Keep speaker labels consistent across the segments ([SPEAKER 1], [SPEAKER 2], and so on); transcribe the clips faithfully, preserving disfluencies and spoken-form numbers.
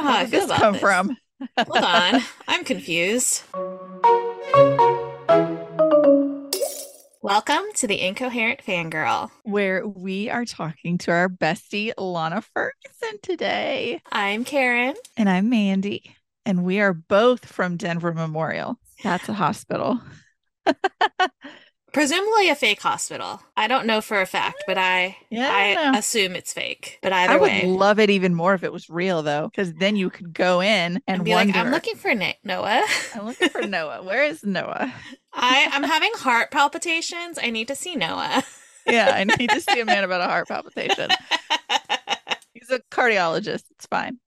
[SPEAKER 1] how
[SPEAKER 2] Where
[SPEAKER 1] I
[SPEAKER 2] did
[SPEAKER 1] feel
[SPEAKER 2] this
[SPEAKER 1] about
[SPEAKER 2] come
[SPEAKER 1] this.
[SPEAKER 2] from?
[SPEAKER 1] Hold on. I'm confused. Welcome to the Incoherent Fangirl.
[SPEAKER 2] Where we are talking to our bestie, Lana Ferguson, today.
[SPEAKER 1] I'm Karen.
[SPEAKER 2] And I'm Mandy. And we are both from Denver Memorial. That's a hospital.
[SPEAKER 1] Presumably a fake hospital. I don't know for a fact, but I
[SPEAKER 2] Yeah, I don't
[SPEAKER 1] I
[SPEAKER 2] know.
[SPEAKER 1] assume it's fake. But
[SPEAKER 2] I
[SPEAKER 1] either
[SPEAKER 2] would
[SPEAKER 1] way,
[SPEAKER 2] love it even more if it was real, though, because then you could go in
[SPEAKER 1] and
[SPEAKER 2] and
[SPEAKER 1] be like, I'm
[SPEAKER 2] wonder,
[SPEAKER 1] looking for Na- Noah.
[SPEAKER 2] I'm looking for Noah. Where is Noah?
[SPEAKER 1] I I'm having heart palpitations. I need to see Noah.
[SPEAKER 2] Yeah, I need to see a man about a heart palpitation. He's a cardiologist. It's fine.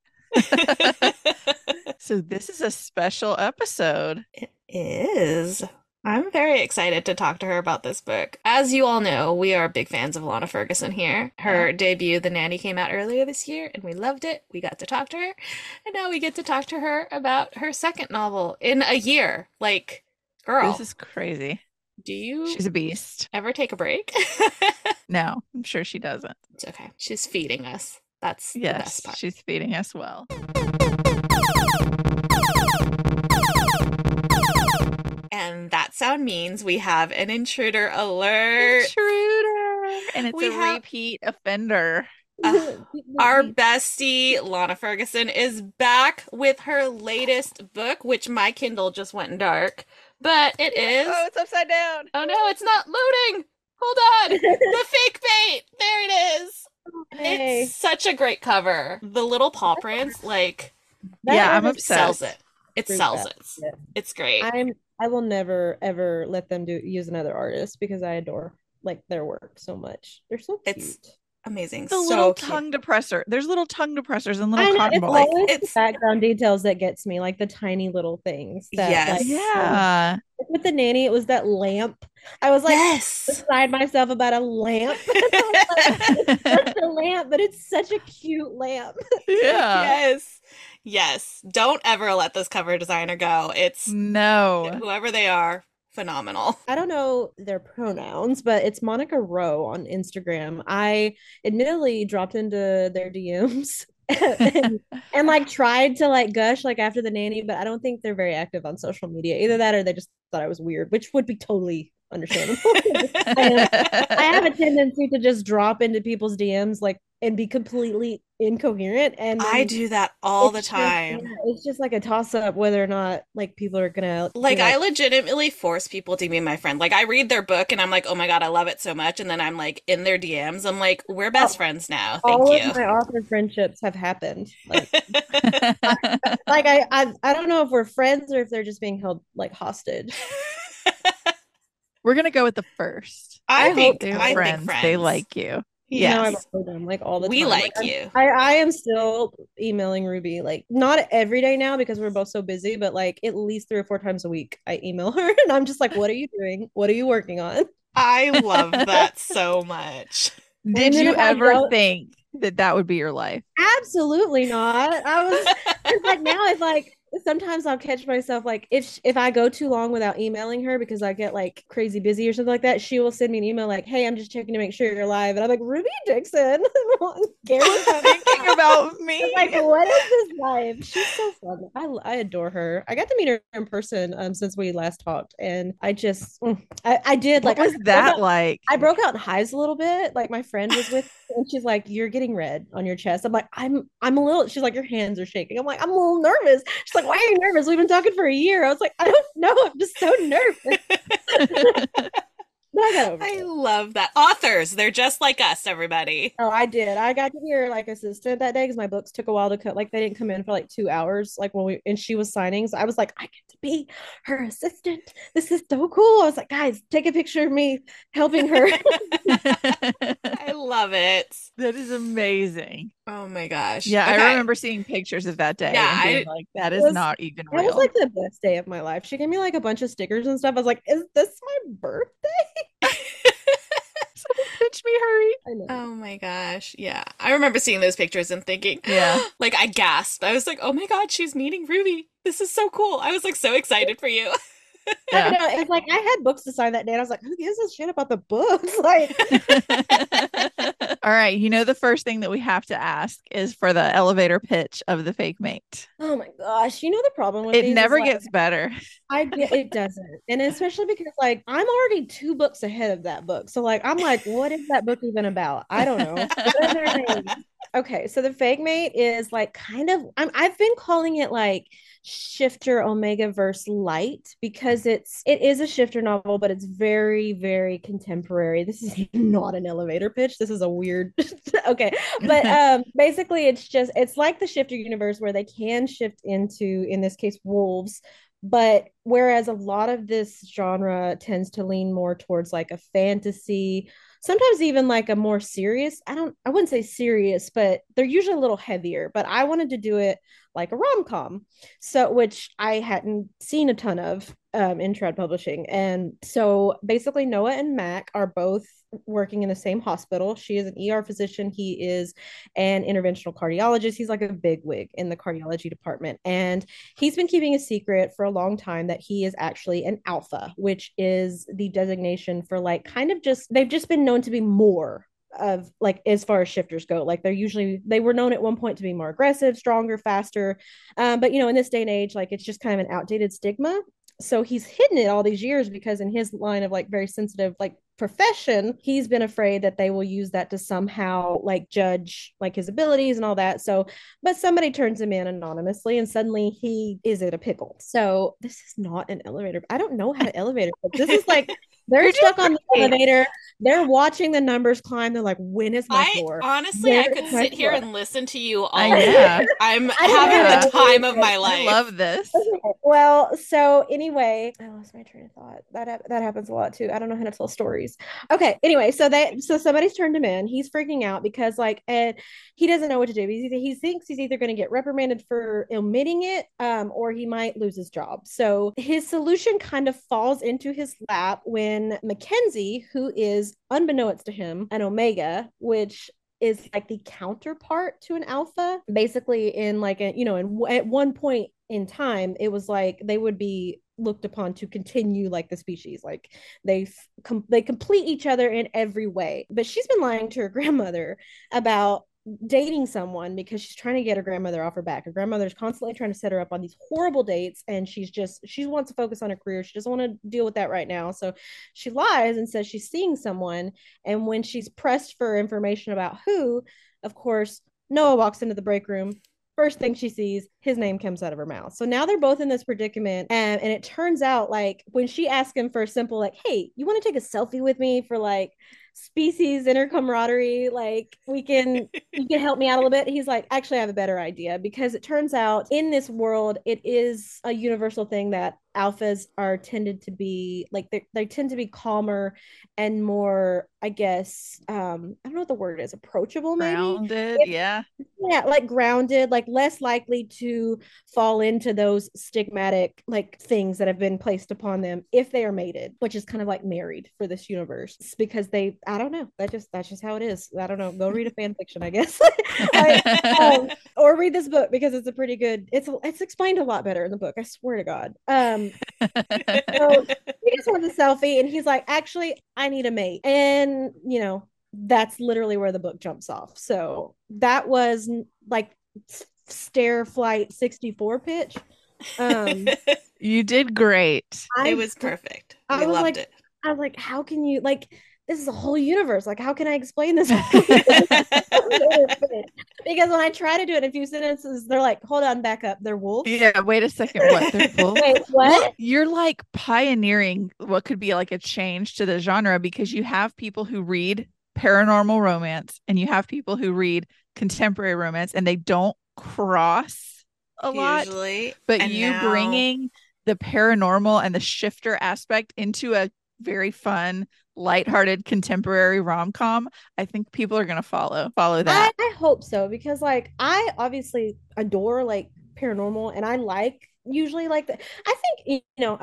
[SPEAKER 2] So this is a special episode.
[SPEAKER 1] It is. I'm very excited to talk to her about this book. As you all know, we are big fans of Lana Ferguson here. Her
[SPEAKER 2] Yeah.
[SPEAKER 1] debut, The Nanny, came out earlier this year, and we loved it. We got to talk to her, and now we get to talk to her about her second novel in a year. Like,
[SPEAKER 2] This
[SPEAKER 1] girl,
[SPEAKER 2] is crazy.
[SPEAKER 1] do you
[SPEAKER 2] She's a beast.
[SPEAKER 1] ever take a break?
[SPEAKER 2] No, I'm sure she doesn't.
[SPEAKER 1] It's okay. She's feeding us. That's the
[SPEAKER 2] Yes,
[SPEAKER 1] best part.
[SPEAKER 2] she's feeding us well.
[SPEAKER 1] And that sound means we have an intruder alert.
[SPEAKER 2] Intruder. And it's
[SPEAKER 1] We
[SPEAKER 2] a
[SPEAKER 1] have-
[SPEAKER 2] repeat offender.
[SPEAKER 1] Uh, Our bestie, Lana Ferguson, is back with her latest book, which my Kindle just went dark. But it is.
[SPEAKER 2] Oh, it's upside down.
[SPEAKER 1] Oh no, it's not loading. Hold on. The fake bait. There it is.
[SPEAKER 3] Hey.
[SPEAKER 1] It's such a great cover. The little paw prints, like,
[SPEAKER 3] That
[SPEAKER 2] Yeah, I'm
[SPEAKER 3] artist
[SPEAKER 2] obsessed.
[SPEAKER 1] sells it. It
[SPEAKER 3] proves
[SPEAKER 1] sells
[SPEAKER 3] that.
[SPEAKER 1] it.
[SPEAKER 3] Yeah.
[SPEAKER 1] It's great.
[SPEAKER 3] I'm I will never ever let them do use another artist because I adore like their work so much. They're so cute.
[SPEAKER 1] It's amazing.
[SPEAKER 2] The
[SPEAKER 1] So
[SPEAKER 2] little
[SPEAKER 1] cute.
[SPEAKER 2] tongue depressor. There's little tongue depressors and
[SPEAKER 3] I
[SPEAKER 2] little
[SPEAKER 3] know
[SPEAKER 2] cotton
[SPEAKER 3] it's
[SPEAKER 2] balls.
[SPEAKER 1] like,
[SPEAKER 3] always
[SPEAKER 1] it's-
[SPEAKER 3] the background details that gets me, like the tiny little things. That,
[SPEAKER 1] Yes.
[SPEAKER 3] like,
[SPEAKER 2] Yeah.
[SPEAKER 3] with the nanny, it was that lamp. I was like
[SPEAKER 1] Yes.
[SPEAKER 3] beside myself about a lamp. I was like, it's just a lamp, but it's such a cute lamp.
[SPEAKER 2] Yeah.
[SPEAKER 1] Yes. Yes. Don't ever let this cover designer go. It's
[SPEAKER 2] No.
[SPEAKER 1] whoever they are, phenomenal.
[SPEAKER 3] I don't know their pronouns, but it's Monica Rowe on Instagram. I admittedly dropped into their D Ms and, and like tried to like gush like after the nanny, but I don't think they're very active on social media. Either that or they just thought I was weird, which would be totally understandable. I, am, I have a tendency to just drop into people's D Ms like and be completely incoherent, and
[SPEAKER 1] I
[SPEAKER 3] then
[SPEAKER 1] do that all the
[SPEAKER 3] it's just-
[SPEAKER 1] time.
[SPEAKER 3] yeah, it's just like a toss up whether or not like people are gonna be
[SPEAKER 1] Like, I legitimately force people to be my friend. Like, I read their book and I'm like, oh my God, I love it so much. And then I'm like in their D Ms. I'm like, we're best
[SPEAKER 3] Oh,
[SPEAKER 1] friends now. Thank
[SPEAKER 3] all
[SPEAKER 1] you.
[SPEAKER 3] of my author friendships have happened. Like, like I, I, I don't know if we're friends or if they're just being held like hostage.
[SPEAKER 2] We're gonna go with the first.
[SPEAKER 1] I,
[SPEAKER 3] I
[SPEAKER 1] think,
[SPEAKER 3] hope
[SPEAKER 2] They're
[SPEAKER 1] I think
[SPEAKER 2] friends.
[SPEAKER 1] friends.
[SPEAKER 2] They like you.
[SPEAKER 3] You know,
[SPEAKER 2] Yes.
[SPEAKER 3] I've told them like all the
[SPEAKER 1] We
[SPEAKER 3] time.
[SPEAKER 1] like
[SPEAKER 3] Like,
[SPEAKER 1] you.
[SPEAKER 3] I, I am still emailing Ruby like not every day now because we're both so busy, but like at least three or four times a week I email her and I'm just like, what are you doing? What are you working on?
[SPEAKER 1] I love that so much.
[SPEAKER 2] Did
[SPEAKER 3] And then
[SPEAKER 2] you
[SPEAKER 3] if I
[SPEAKER 2] ever
[SPEAKER 3] don't-
[SPEAKER 2] think that that would be your life?
[SPEAKER 3] Absolutely not. I was it's like now it's like sometimes I'll catch myself like if if I go too long without emailing her because I get like crazy busy or something like that, she will send me an email like, "Hey, I'm just checking to make sure you're live," and I'm like, "Ruby Dixon, Gary's
[SPEAKER 2] Thinking about me.
[SPEAKER 3] like, what is this live?" She's so fun. I I adore her. I got to meet her in person um since we last talked, and I just mm, I I did
[SPEAKER 2] What
[SPEAKER 3] like
[SPEAKER 2] was
[SPEAKER 3] I,
[SPEAKER 2] that like?
[SPEAKER 3] I broke out in hives a little bit. Like my friend was with me, and she's like, "You're getting red on your chest." I'm like, "I'm I'm a little." She's like, "Your hands are shaking." I'm like, "I'm a little nervous." She's like, "Why are you nervous? We've been talking for a year." I was like, "I don't know. I'm just so nervous." But I got over
[SPEAKER 1] I
[SPEAKER 3] it.
[SPEAKER 1] love that. Authors, they're just like us, everybody.
[SPEAKER 3] Oh, I did. I got to be her like assistant that day because my books took a while to cut. Like they didn't come in for like two hours. Like when we and she was signing, so I was like, I get to be her assistant. This is so cool. I was like, guys, take a picture of me helping her.
[SPEAKER 1] I love it.
[SPEAKER 2] That is amazing.
[SPEAKER 1] Oh my gosh.
[SPEAKER 2] Yeah, I
[SPEAKER 1] Okay.
[SPEAKER 2] remember seeing pictures of that day
[SPEAKER 1] Yeah,
[SPEAKER 2] and being
[SPEAKER 1] I-
[SPEAKER 2] like, that
[SPEAKER 3] It
[SPEAKER 2] is
[SPEAKER 3] was-
[SPEAKER 2] not even
[SPEAKER 3] That was
[SPEAKER 2] real.
[SPEAKER 3] like the best day of my life. She gave me like a bunch of stickers and stuff. I was like, is this my birthday?
[SPEAKER 2] Someone pitch me, hurry.
[SPEAKER 3] I know.
[SPEAKER 1] Oh my gosh. Yeah. I remember seeing those pictures and thinking,
[SPEAKER 2] Yeah.
[SPEAKER 1] like I gasped. I was like, oh my God, she's meeting Ruby. This is so cool. I was like so excited for you.
[SPEAKER 3] I don't
[SPEAKER 2] Yeah.
[SPEAKER 3] know. It's like I had books to sign that day, and I was like, who gives a shit about the books? Like,
[SPEAKER 2] All right. You know, the first thing that we have to ask is for the elevator pitch of the fake mate.
[SPEAKER 3] oh my gosh, you know the problem with
[SPEAKER 2] It
[SPEAKER 3] these is
[SPEAKER 2] never
[SPEAKER 3] like
[SPEAKER 2] gets better.
[SPEAKER 3] I get it doesn't, and especially because like I'm already two books ahead of that book, so like I'm like, what is that book even about? I don't know. What are their names? Okay, so the fake mate is like kind of I'm I've been calling it like Shifter Omega Verse light because it's it is a Shifter novel, but it's very, very contemporary. This is not an elevator pitch. This is a weird okay. But um basically it's just it's like the Shifter universe where they can shift into, in this case, wolves. But whereas a lot of this genre tends to lean more towards like a fantasy, sometimes even like a more serious, I don't I wouldn't say serious, but they're usually a little heavier. But I wanted to do it like a rom-com, so which I hadn't seen a ton of um, in trad publishing. And so basically Noah and Mac are both working in the same hospital. She is an E R physician, he is an interventional cardiologist. He's like a big wig in the cardiology department, and he's been keeping a secret for a long time that he is actually an alpha, which is the designation for like kind of just they've just been known to be more of like as far as shifters go. Like they're usually they were known at one point to be more aggressive, stronger, faster. Um, but you know, in this day and age, like it's just kind of an outdated stigma. So he's hidden it all these years because in his line of like very sensitive like profession, he's been afraid that they will use that to somehow like judge like his abilities and all that. So, but somebody turns him in anonymously and suddenly he is in a pickle. So this is not an elevator. I don't know how to elevator. This is like they're
[SPEAKER 2] You're
[SPEAKER 3] stuck
[SPEAKER 2] doing
[SPEAKER 3] on the
[SPEAKER 2] great.
[SPEAKER 3] elevator. They're watching the numbers climb. They're like, when is my
[SPEAKER 1] I
[SPEAKER 3] floor?
[SPEAKER 1] honestly,
[SPEAKER 3] Where
[SPEAKER 1] I could
[SPEAKER 3] is my
[SPEAKER 1] sit here
[SPEAKER 3] floor?
[SPEAKER 1] and listen to you all
[SPEAKER 2] I
[SPEAKER 1] day.
[SPEAKER 2] yeah.
[SPEAKER 1] I'm
[SPEAKER 3] I don't
[SPEAKER 1] having
[SPEAKER 2] know.
[SPEAKER 1] the time of my
[SPEAKER 2] I
[SPEAKER 1] life.
[SPEAKER 2] love this.
[SPEAKER 3] Okay. Well, so anyway, I lost my train of thought. That hap- that happens a lot too. I don't know how to tell stories. Okay. Anyway, so they so somebody's turned him in. He's freaking out because like and he doesn't know what to do. He's either, he thinks he's either going to get reprimanded for omitting it, um, or he might lose his job. So his solution kind of falls into his lap when Mackenzie, who is unbeknownst to him, an Omega, which is like the counterpart to an alpha, basically in like a you know in at one point in time it was like they would be looked upon to continue like the species, like they com- they complete each other in every way. But she's been lying to her grandmother about dating someone because she's trying to get her grandmother off her back. Her grandmother's constantly trying to set her up on these horrible dates, and she's just she wants to focus on her career. She doesn't want to deal with that right now. So she lies and says she's seeing someone, and when she's pressed for information about who, of course, Noah walks into the break room. First thing she sees, his name comes out of her mouth. So now they're both in this predicament. And, and it turns out, like, when she asks him for a simple, like, hey, you want to take a selfie with me for like species inner camaraderie, like we can you can help me out a little bit, he's like, actually I have a better idea, because it turns out in this world it is a universal thing that alphas are tended to be like they, they tend to be calmer and more, I guess, um I don't know what the word is, approachable, maybe
[SPEAKER 2] Grounded,
[SPEAKER 3] if,
[SPEAKER 2] yeah.
[SPEAKER 3] yeah, like grounded, like less likely to fall into those stigmatic like things that have been placed upon them if they are mated, which is kind of like married for this universe. It's because they, I don't know, that just that's just how it is. I don't know, go read a fan fiction, I guess. Like, um, or read this book because it's a pretty good, it's it's explained a lot better in the book, I swear to God. um so he just wants a selfie and he's like, actually I need a mate, and you know that's literally where the book jumps off. So that was like stair flight sixty-four pitch. um
[SPEAKER 2] You did great.
[SPEAKER 1] It
[SPEAKER 3] I
[SPEAKER 1] was perfect.
[SPEAKER 3] I
[SPEAKER 1] We
[SPEAKER 3] was
[SPEAKER 1] loved
[SPEAKER 3] like
[SPEAKER 1] it.
[SPEAKER 3] I was like, how can you like this is a whole universe, like how can I explain this? Because when I try to do it in a few sentences, they're like, hold on, back up, they're wolves.
[SPEAKER 2] Yeah, wait a second. What? They're wolves?
[SPEAKER 3] Wait, what?
[SPEAKER 2] Well, you're like pioneering what could be like a change to the genre, because you have people who read paranormal romance and you have people who read contemporary romance, and they don't cross a lot.
[SPEAKER 1] Usually.
[SPEAKER 2] But
[SPEAKER 1] And
[SPEAKER 2] you
[SPEAKER 1] now-
[SPEAKER 2] bringing the paranormal and the shifter aspect into a very fun, lighthearted contemporary rom-com, I think people are going to follow follow that.
[SPEAKER 3] I, I hope so, because like I obviously adore like paranormal, and I like usually like the, I think you know I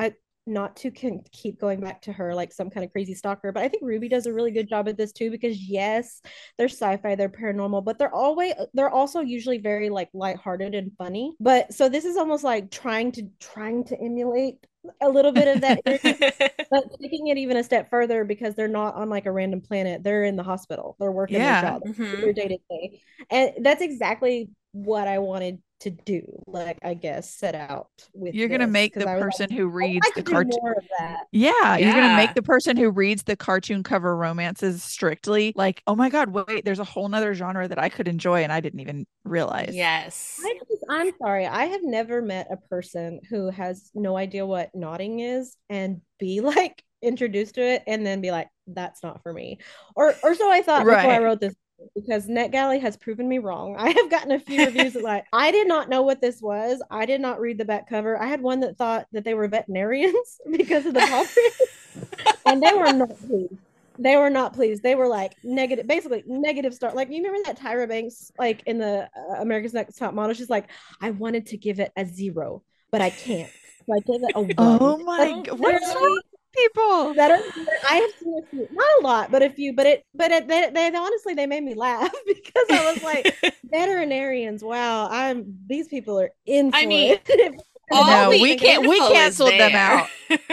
[SPEAKER 3] not to con- keep going back to her like some kind of crazy stalker, but I think Ruby does a really good job at this too, because yes, they're sci-fi, they're paranormal, but they're always they're also usually very like lighthearted and funny. But so this is almost like trying to trying to emulate a little bit of that energy, but taking it even a step further, because they're not on like a random planet. They're in the hospital. They're working their
[SPEAKER 2] Yeah.
[SPEAKER 3] job.
[SPEAKER 1] Mhm.
[SPEAKER 3] Their day to day. And that's exactly what I wanted to do. Like, I guess, set out with
[SPEAKER 2] You're gonna
[SPEAKER 3] this,
[SPEAKER 2] make
[SPEAKER 3] 'cause
[SPEAKER 2] the
[SPEAKER 3] I was
[SPEAKER 2] person
[SPEAKER 3] like,
[SPEAKER 2] who
[SPEAKER 3] I'd
[SPEAKER 2] reads
[SPEAKER 3] like
[SPEAKER 2] the
[SPEAKER 3] to do
[SPEAKER 2] cartoon.
[SPEAKER 3] more of that.
[SPEAKER 2] Yeah, you're gonna make
[SPEAKER 1] Yeah.
[SPEAKER 2] the person who reads the cartoon cover romances strictly like, oh my God, wait, there's a whole nother genre that I could enjoy and I didn't even realize.
[SPEAKER 1] Yes.
[SPEAKER 3] I just, I'm sorry. I have never met a person who has no idea what nodding is and be like introduced to it and then be like, that's not for me. Or or so I thought before I
[SPEAKER 2] Right.
[SPEAKER 3] wrote this, because NetGalley has proven me wrong. I have gotten a few reviews that like, I did not know what this was. I did not read the back cover. I had one that thought that they were veterinarians because of the paw print, and they were not pleased. They were not pleased. They were like negative, basically negative star. Like, you remember that Tyra Banks, like in the uh, America's Next Top Model? She's like, I wanted to give it a zero, but I can't. So I gave it a one.
[SPEAKER 2] Oh my
[SPEAKER 3] That's
[SPEAKER 2] God. What is wrong
[SPEAKER 3] literally
[SPEAKER 2] with people?
[SPEAKER 3] that are, I have seen a few, not a lot, but a few. But it, but it, they, they honestly they made me laugh because I was like, veterinarians. Wow, I'm these people are in for
[SPEAKER 1] I mean,
[SPEAKER 3] it.
[SPEAKER 1] all
[SPEAKER 2] No,
[SPEAKER 1] the
[SPEAKER 2] we can't- we
[SPEAKER 1] info is
[SPEAKER 2] canceled them
[SPEAKER 1] there.
[SPEAKER 2] out.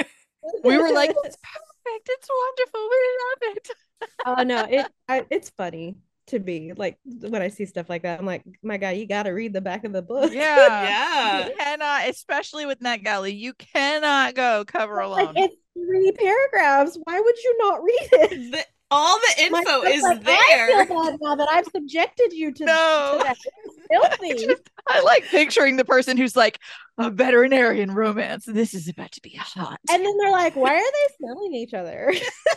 [SPEAKER 2] We were like, it's perfect. It's wonderful. We love it.
[SPEAKER 3] Oh no, it I, it's funny to me. Like when I see stuff like that, I'm like, my God, you got to read the back of the book.
[SPEAKER 2] Yeah.
[SPEAKER 1] Yeah.
[SPEAKER 2] You cannot, especially with NetGalley, you cannot go cover
[SPEAKER 3] Like,
[SPEAKER 2] alone.
[SPEAKER 3] it's three paragraphs. Why would you not read it?
[SPEAKER 1] The, all the
[SPEAKER 3] My
[SPEAKER 1] info
[SPEAKER 3] son's
[SPEAKER 1] is
[SPEAKER 3] like,
[SPEAKER 1] there.
[SPEAKER 3] I feel bad now that I've subjected you to,
[SPEAKER 2] No.
[SPEAKER 3] to that. It's
[SPEAKER 2] I,
[SPEAKER 3] filthy.
[SPEAKER 2] just, I like picturing the person who's like, a veterinarian romance. This is about to be hot.
[SPEAKER 3] And then they're like, why are they smelling each other?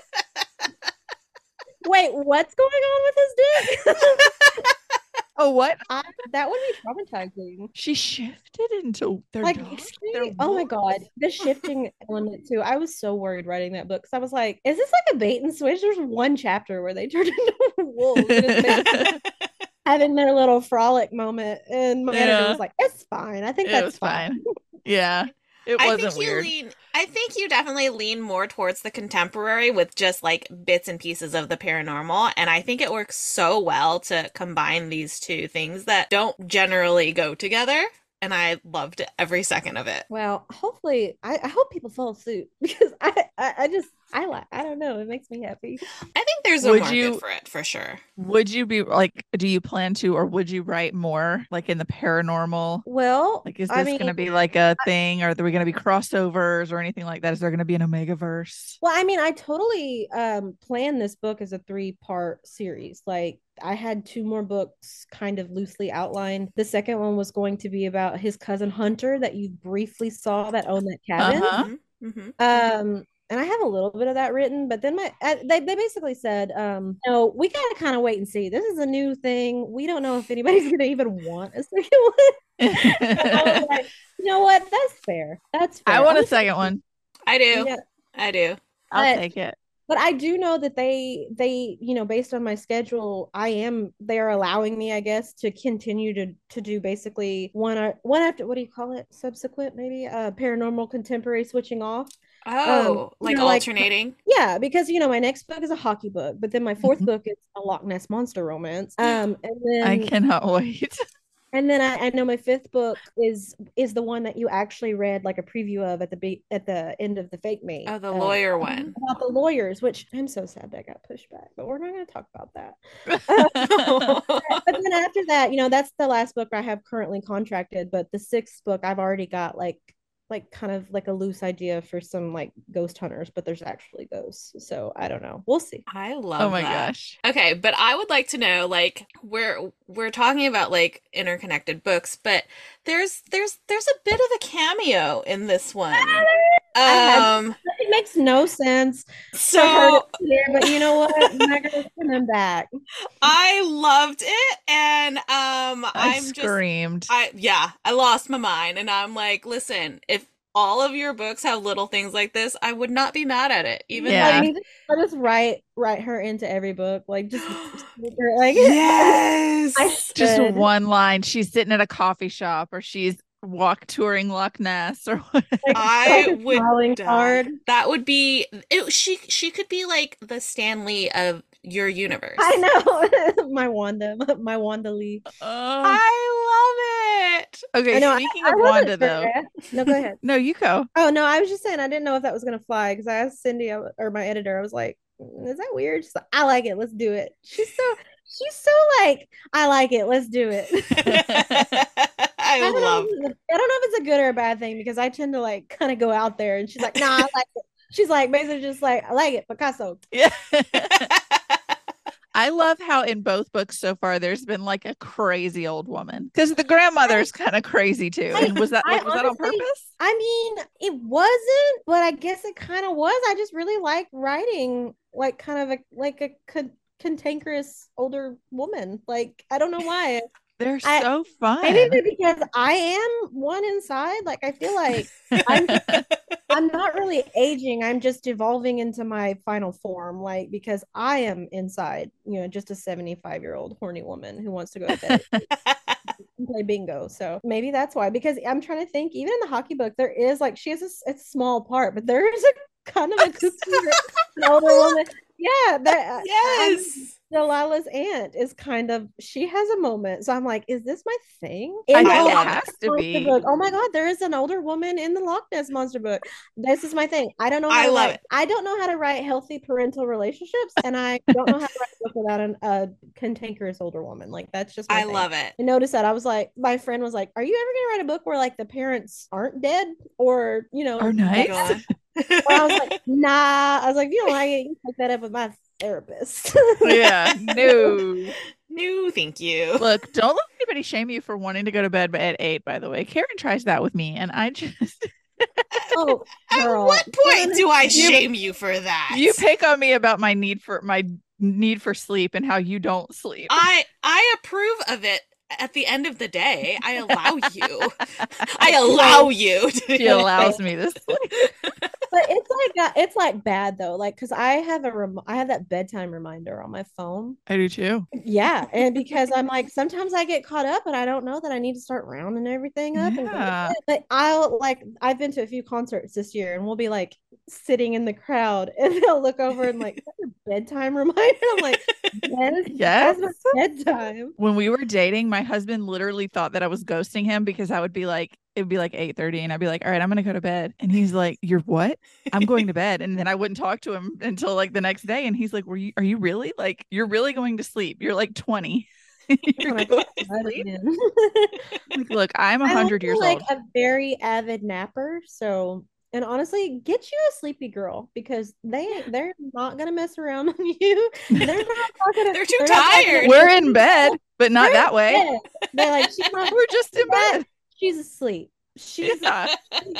[SPEAKER 3] Wait, what's going on with his dick?
[SPEAKER 2] Oh, what?
[SPEAKER 3] I, that would be traumatizing.
[SPEAKER 2] She shifted into their
[SPEAKER 3] Like,
[SPEAKER 2] dog.
[SPEAKER 3] excuse
[SPEAKER 2] Their
[SPEAKER 3] me? Oh my
[SPEAKER 2] wolf?
[SPEAKER 3] God, the shifting element too. I was so worried writing that book because I was like, is this like a bait and switch? There's one chapter where they turned into wolves and it's basically having their little frolic moment, and my editor
[SPEAKER 2] Yeah.
[SPEAKER 3] was like, it's fine. I think
[SPEAKER 2] It
[SPEAKER 3] that's
[SPEAKER 2] was
[SPEAKER 3] fine.
[SPEAKER 2] fine. Yeah. It
[SPEAKER 1] I
[SPEAKER 2] wasn't
[SPEAKER 1] think you
[SPEAKER 2] weird.
[SPEAKER 1] lean I think you definitely lean more towards the contemporary with just like bits and pieces of the paranormal, and I think it works so well to combine these two things that don't generally go together, and I loved every second of it.
[SPEAKER 3] Well, hopefully, I, I hope people follow suit because I, I, I just, I like, I don't know, it makes me happy.
[SPEAKER 1] I think there's a
[SPEAKER 2] Would
[SPEAKER 1] market
[SPEAKER 2] you-
[SPEAKER 1] for it for sure.
[SPEAKER 2] Would you be like, do you plan to, or would you write more like in the paranormal?
[SPEAKER 3] Well,
[SPEAKER 2] Like, is
[SPEAKER 3] I
[SPEAKER 2] this
[SPEAKER 3] mean,
[SPEAKER 2] going to be like a thing? Or are we going to be crossovers or anything like that? Is there going to be an Omega verse?
[SPEAKER 3] well, I mean, I totally um planned this book as a three-part series. Like, I had two more books kind of loosely outlined. The second one was going to be about his cousin Hunter that you briefly saw that owned that cabin.
[SPEAKER 2] Uh-huh.
[SPEAKER 1] Mhm, mhm.
[SPEAKER 3] Um, and I have a little bit of that written, but then my uh, they they basically said, um, no, we gotta kind of wait and see. This is a new thing. We don't know if anybody's gonna even want a second one. I was like, you know what? That's fair. That's fair.
[SPEAKER 2] I want a
[SPEAKER 3] Honestly,
[SPEAKER 2] second one.
[SPEAKER 1] I do.
[SPEAKER 3] yeah.
[SPEAKER 1] I do.
[SPEAKER 2] I'll
[SPEAKER 3] But-
[SPEAKER 2] take it.
[SPEAKER 3] But I do know that they they you know, based on my schedule, I am they are allowing me, I guess, to continue to to do basically one or one after, what do you call it? Subsequent, maybe uh paranormal contemporary switching off.
[SPEAKER 1] Oh,
[SPEAKER 3] you
[SPEAKER 1] like
[SPEAKER 3] know, like-
[SPEAKER 1] alternating.
[SPEAKER 3] Yeah, because you know my next book is a hockey book, but then my fourth
[SPEAKER 2] Mhm.
[SPEAKER 3] book is a Loch Ness monster romance. Um, and then
[SPEAKER 2] I cannot wait.
[SPEAKER 3] and then I, I know my fifth book is is the one that you actually read like a preview of at the be- at the end of the Fake Mate.
[SPEAKER 1] Oh, the
[SPEAKER 3] uh,
[SPEAKER 1] lawyer one.
[SPEAKER 3] about the lawyers, which I'm so sad that got pushed back, but we're not going to talk about that. But then after that, you know, that's the last book I have currently contracted. But the sixth book, I've already got like like kind of like a loose idea for some like ghost hunters, but there's actually ghosts. So I don't know. We'll see.
[SPEAKER 1] I love
[SPEAKER 2] Oh my
[SPEAKER 1] that.
[SPEAKER 2] gosh.
[SPEAKER 1] Okay, but I would like to know, like, we're we're talking about like interconnected books, but there's there's there's a bit of a cameo in this one.
[SPEAKER 3] had-
[SPEAKER 1] Um,
[SPEAKER 3] It makes no sense for her
[SPEAKER 1] so
[SPEAKER 3] to be here, but you know what? I'm not going to send them back.
[SPEAKER 1] I loved it, and um,
[SPEAKER 2] I
[SPEAKER 1] I'm just
[SPEAKER 2] screamed.
[SPEAKER 1] I yeah, I lost my mind, and I'm like, listen, if all of your books have little things like this, I would not be mad at it. Even
[SPEAKER 2] Yeah.
[SPEAKER 3] Like,
[SPEAKER 1] like,
[SPEAKER 3] you just, I'll just write write her into every book, like just like
[SPEAKER 1] yes,
[SPEAKER 3] I
[SPEAKER 2] Just
[SPEAKER 3] should.
[SPEAKER 2] one line. She's sitting at a coffee shop, or she's walk touring Loch Ness or what.
[SPEAKER 3] Like,
[SPEAKER 1] I
[SPEAKER 3] like a
[SPEAKER 1] would
[SPEAKER 3] calling
[SPEAKER 1] die.
[SPEAKER 3] card.
[SPEAKER 1] That would be it, she she could be like the Stanley of your universe.
[SPEAKER 3] I know. My Wanda, my Wanda Lee.
[SPEAKER 2] Oh,
[SPEAKER 1] I love it.
[SPEAKER 2] okay.
[SPEAKER 3] I know. I,
[SPEAKER 2] Speaking
[SPEAKER 3] I
[SPEAKER 2] of
[SPEAKER 3] wasn't
[SPEAKER 2] Wanda,
[SPEAKER 3] sure.
[SPEAKER 2] though,
[SPEAKER 3] No, go ahead.
[SPEAKER 2] no, you go.
[SPEAKER 3] Oh no, I was just saying I didn't know if that was gonna fly because I asked Cindy I- or my editor. I was like, "Mm, "Is that weird?" She's like, "I like it. Let's do it." She's so she's so like, "I like it. Let's do it." I
[SPEAKER 1] I
[SPEAKER 3] don't know.
[SPEAKER 1] love.
[SPEAKER 3] If it's a- I don't know if it's a good or a bad thing because I tend to like kind of go out there, and she's like, "Nah, I like it." She's like basically just like, "I like it, Picasso."
[SPEAKER 2] Yeah. I love how in both books so far there's been like a crazy old woman because the grandmother's kind of crazy too.
[SPEAKER 3] I,
[SPEAKER 2] And was that
[SPEAKER 3] I
[SPEAKER 2] like was that on
[SPEAKER 3] honestly,
[SPEAKER 2] purpose?
[SPEAKER 3] I mean, it wasn't, but I guess it kind of was. I just really like writing like kind of a like a con- cantankerous older woman. Like I don't know why.
[SPEAKER 2] They're
[SPEAKER 3] I
[SPEAKER 2] so fun.
[SPEAKER 3] maybe because I am one inside. Like I feel like I'm just I'm not really aging. I'm just evolving into my final form. Like because I am inside, you know, just a seventy-five year old horny woman who wants to go to bed and play bingo. So maybe that's why. Because I'm trying to think, even in the hockey book, there is like she has a, s- a small part, but there is a kind of a kooky an older woman. Yeah, that I,
[SPEAKER 1] Yes.
[SPEAKER 3] Delilah's aunt is kind of she has a moment. So I'm like, is this my thing?
[SPEAKER 2] I
[SPEAKER 3] In the
[SPEAKER 1] I
[SPEAKER 2] think it
[SPEAKER 1] love
[SPEAKER 3] Loch
[SPEAKER 1] it.
[SPEAKER 2] has
[SPEAKER 3] Ness
[SPEAKER 2] to
[SPEAKER 3] Monster
[SPEAKER 2] be.
[SPEAKER 3] book. Oh my God, there is an older woman in the Loch Ness Monster book. This is my thing. I don't know how
[SPEAKER 1] I
[SPEAKER 3] to
[SPEAKER 1] love
[SPEAKER 3] write.
[SPEAKER 1] it.
[SPEAKER 3] I don't know how to write healthy parental relationships, and I don't know how to write a book without an, a cantankerous older woman. Like that's just my
[SPEAKER 1] I
[SPEAKER 3] thing.
[SPEAKER 1] love it.
[SPEAKER 3] I noticed that. I was like, my friend was like, "Are you ever gonna write a book where like the parents aren't dead or you know?"
[SPEAKER 2] Are
[SPEAKER 1] Oh
[SPEAKER 2] nice.
[SPEAKER 1] God.
[SPEAKER 3] Or I was like, "Nah." I was like, "If you don't like it, you take that up with my therapist."
[SPEAKER 2] Yeah. No.
[SPEAKER 1] No, thank you.
[SPEAKER 2] Look, don't let anybody shame you for wanting to go to bed at eight, by the way. Karen tries that with me, and I just
[SPEAKER 3] Oh,
[SPEAKER 1] At
[SPEAKER 3] girl.
[SPEAKER 1] what point
[SPEAKER 3] Karen-
[SPEAKER 1] do I
[SPEAKER 2] You-
[SPEAKER 1] shame you for that?
[SPEAKER 2] you pick on me about my need for my need for sleep and how you don't sleep.
[SPEAKER 1] I I approve of it at the end of the day. I allow you. I allow you to
[SPEAKER 2] She allows me to sleep.
[SPEAKER 3] But it's like uh, it's like bad though, like because I have a rem- I have that bedtime reminder on my phone.
[SPEAKER 2] I do too.
[SPEAKER 3] Yeah, and because I'm like sometimes I get caught up and I don't know that I need to start rounding everything up and go to
[SPEAKER 2] Yeah.
[SPEAKER 3] bed. But I'll like I've been to a few concerts this year and we'll be like sitting in the crowd and they'll look over and like, "Is that your bedtime reminder?" I'm like, yes,
[SPEAKER 2] Yes.
[SPEAKER 3] that's my bedtime.
[SPEAKER 2] When we were dating, my husband literally thought that I was ghosting him because I would be like, it would be like eight thirty and I'd be like, all right, I'm gonna go to bed. And he's like, you're what? I'm going to bed. And then I wouldn't talk to him until like the next day. And he's like, were you are you really? Like, you're really going to sleep? You're like twenty. You're
[SPEAKER 3] When I
[SPEAKER 2] going
[SPEAKER 3] go
[SPEAKER 2] to
[SPEAKER 3] to bed
[SPEAKER 2] sleep?
[SPEAKER 3] again.
[SPEAKER 2] Like, look, I'm a
[SPEAKER 3] I'm
[SPEAKER 2] hundred
[SPEAKER 3] also
[SPEAKER 2] years
[SPEAKER 3] like
[SPEAKER 2] old.
[SPEAKER 3] a very avid napper, so and honestly, get you a sleepy girl because they they're not gonna mess around on you. They're not gonna,
[SPEAKER 1] They're too
[SPEAKER 3] not gonna-
[SPEAKER 1] tired.
[SPEAKER 2] We're in bed, but not
[SPEAKER 3] They're
[SPEAKER 2] that way.
[SPEAKER 3] dead. They're like she's not.
[SPEAKER 2] We're just in bed.
[SPEAKER 3] She's asleep. She's
[SPEAKER 2] Yeah.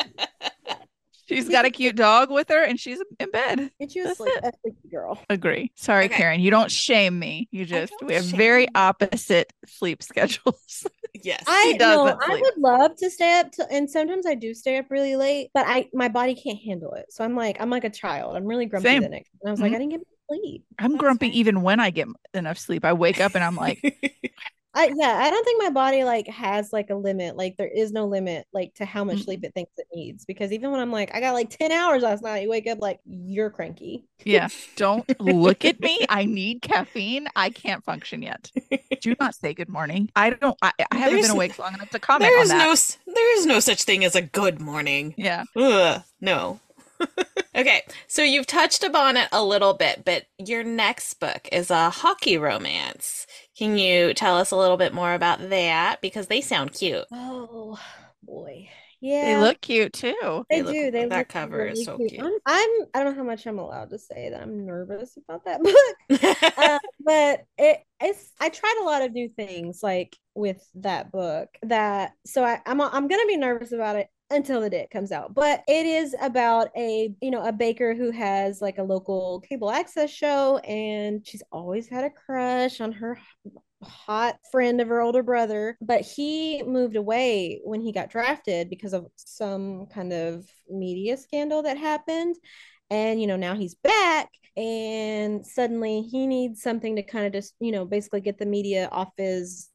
[SPEAKER 2] She's got a cute dog with her and she's in bed.
[SPEAKER 3] get you a
[SPEAKER 2] That's
[SPEAKER 3] sleep,
[SPEAKER 2] it.
[SPEAKER 3] a sleepy girl.
[SPEAKER 2] Agree. Sorry,
[SPEAKER 1] Okay.
[SPEAKER 2] Karen. You don't shame me. You just
[SPEAKER 1] don't
[SPEAKER 2] we have
[SPEAKER 1] shame
[SPEAKER 2] very
[SPEAKER 1] you.
[SPEAKER 2] opposite sleep schedules.
[SPEAKER 1] Yes.
[SPEAKER 3] I
[SPEAKER 2] doesn't
[SPEAKER 3] know I
[SPEAKER 2] sleep.
[SPEAKER 3] would love to stay up to, and sometimes I do stay up really late, but I my body can't handle it. So I'm like I'm like a child. I'm really grumpy
[SPEAKER 2] Same.
[SPEAKER 3] the next. And I was like
[SPEAKER 2] Mhm.
[SPEAKER 3] I didn't get sleep.
[SPEAKER 2] I'm
[SPEAKER 1] That's
[SPEAKER 2] grumpy
[SPEAKER 1] fine.
[SPEAKER 2] even when I get enough sleep. I wake up and I'm like,
[SPEAKER 3] I yeah, I don't think my body like has like a limit. Like there is no limit like to how much
[SPEAKER 2] Mm.
[SPEAKER 3] sleep it thinks it needs. Because even when I'm like, I got like ten hours last night, you wake up like you're cranky.
[SPEAKER 2] yeah, don't look at me. I need caffeine. I can't function yet. Do not say good morning. I don't, I, I haven't
[SPEAKER 1] There's-
[SPEAKER 2] been awake long enough to comment
[SPEAKER 1] There
[SPEAKER 2] on
[SPEAKER 1] is
[SPEAKER 2] that.
[SPEAKER 1] no s- there is no such thing as a good morning.
[SPEAKER 2] Yeah.
[SPEAKER 1] Ugh, no. Okay, so you've touched upon it a little bit, but your next book is a hockey romance. Can you tell us a little bit more about that? Because they sound cute.
[SPEAKER 3] Oh boy.
[SPEAKER 2] They
[SPEAKER 3] Yeah.
[SPEAKER 2] look cute too.
[SPEAKER 3] They
[SPEAKER 1] They look-
[SPEAKER 3] do. They
[SPEAKER 1] that
[SPEAKER 3] look
[SPEAKER 1] cover
[SPEAKER 3] really
[SPEAKER 1] is so
[SPEAKER 3] cute.
[SPEAKER 1] cute.
[SPEAKER 3] I'm, I'm I don't know how much I'm allowed to say that I'm nervous about that book. Uh, but it it's I tried a lot of new things like with that book that so I, I'm I'm gonna be nervous about it until the day it comes out. But it is about a you know a baker who has like a local cable access show and she's always had a crush on her hot friend of her older brother, but he moved away when he got drafted because of some kind of media scandal that happened. And, you know, now he's back and suddenly he needs something to kind of just, you know, basically get the media off his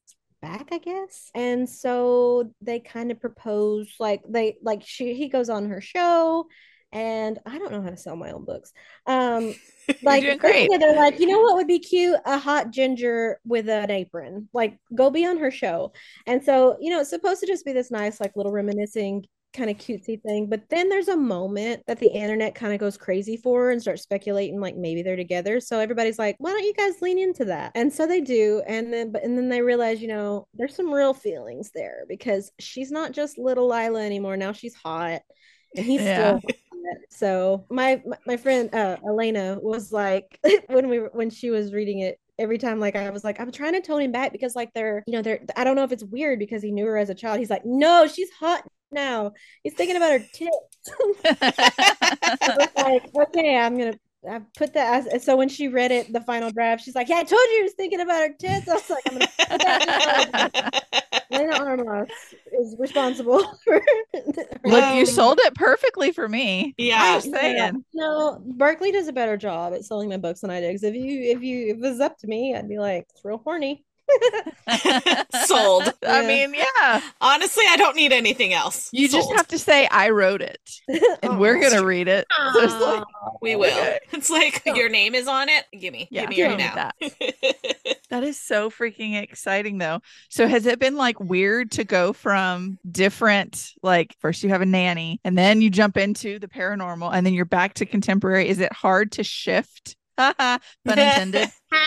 [SPEAKER 3] back, I guess. And so they kind of propose, like they like she he goes on her show, and I don't know how to sell my own books. Um,
[SPEAKER 2] You're
[SPEAKER 3] like
[SPEAKER 2] doing great.
[SPEAKER 3] basically they're like, you know what would be cute? A hot ginger with an apron. Like, go be on her show. And so, you know, it's supposed to just be this nice, like little reminiscing kind of cutesy thing. But then there's a moment that the internet kind of goes crazy for and starts speculating like maybe they're together. So everybody's like, why don't you guys lean into that? And so they do. And then but and then they realize, you know, there's some real feelings there because she's not just little Lila anymore. Now she's hot and he's
[SPEAKER 2] Yeah.
[SPEAKER 3] still hot. So my my friend uh Elena was like when we were when she was reading it, every time like I was like, I'm trying to tone him back because like they're, you know, they're I don't know if it's weird because he knew her as a child. He's like, no, she's hot now. He's thinking about her tits. I was like, okay, I'm gonna I put that as so when she read it, the final draft, she's like, yeah, I told you he was thinking about her tits. I was like, I'm gonna put that Lena Armas is responsible for
[SPEAKER 2] Look,
[SPEAKER 1] Um,
[SPEAKER 2] you sold it perfectly for me.
[SPEAKER 1] Yeah.
[SPEAKER 2] I'm just saying.
[SPEAKER 3] No, Berkeley does a better job at selling my books than I do. Because if you if you if it was up to me, I'd be like, it's real horny.
[SPEAKER 1] Sold.
[SPEAKER 2] I
[SPEAKER 3] Yeah.
[SPEAKER 2] mean, yeah.
[SPEAKER 1] Honestly, I don't need anything else.
[SPEAKER 2] You just
[SPEAKER 1] Sold.
[SPEAKER 2] have to say I wrote it, and we're
[SPEAKER 1] that's
[SPEAKER 2] gonna
[SPEAKER 1] true.
[SPEAKER 2] read it. So it's like,
[SPEAKER 1] We will.
[SPEAKER 2] okay.
[SPEAKER 1] It's like
[SPEAKER 3] Yeah.
[SPEAKER 1] your name is on it. Gimme.
[SPEAKER 2] Yeah,
[SPEAKER 1] Gimme
[SPEAKER 2] give
[SPEAKER 1] right
[SPEAKER 2] me
[SPEAKER 1] now.
[SPEAKER 2] that. That is so freaking exciting, though. So has it been like weird to go from different, like first you have a nanny, and then you jump into the paranormal, and then you're back to contemporary? Is it hard to shift? Pun intended.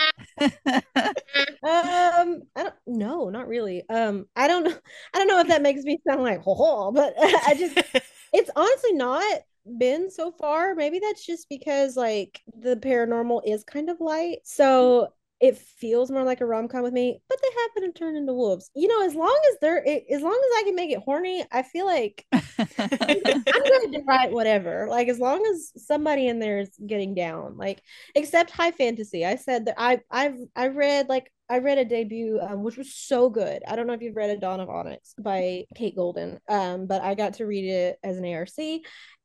[SPEAKER 3] Um, I don't no, not really. Um, I don't know. I don't know if that makes me sound like ho ho, but I just it's honestly not been so far. Maybe that's just because like the paranormal is kind of light. So it feels more like a rom-com with me, but they happen to turn into wolves. You know, as long as they're it, as long as I can make it horny, I feel like I'm going to write whatever. Like as long as somebody in there is getting down, like except high fantasy. I said that I I've I read like I read a debut um, which was so good. I don't know if you've read A Dawn of Onyx by Kate Golden, um, but I got to read it as an A R C,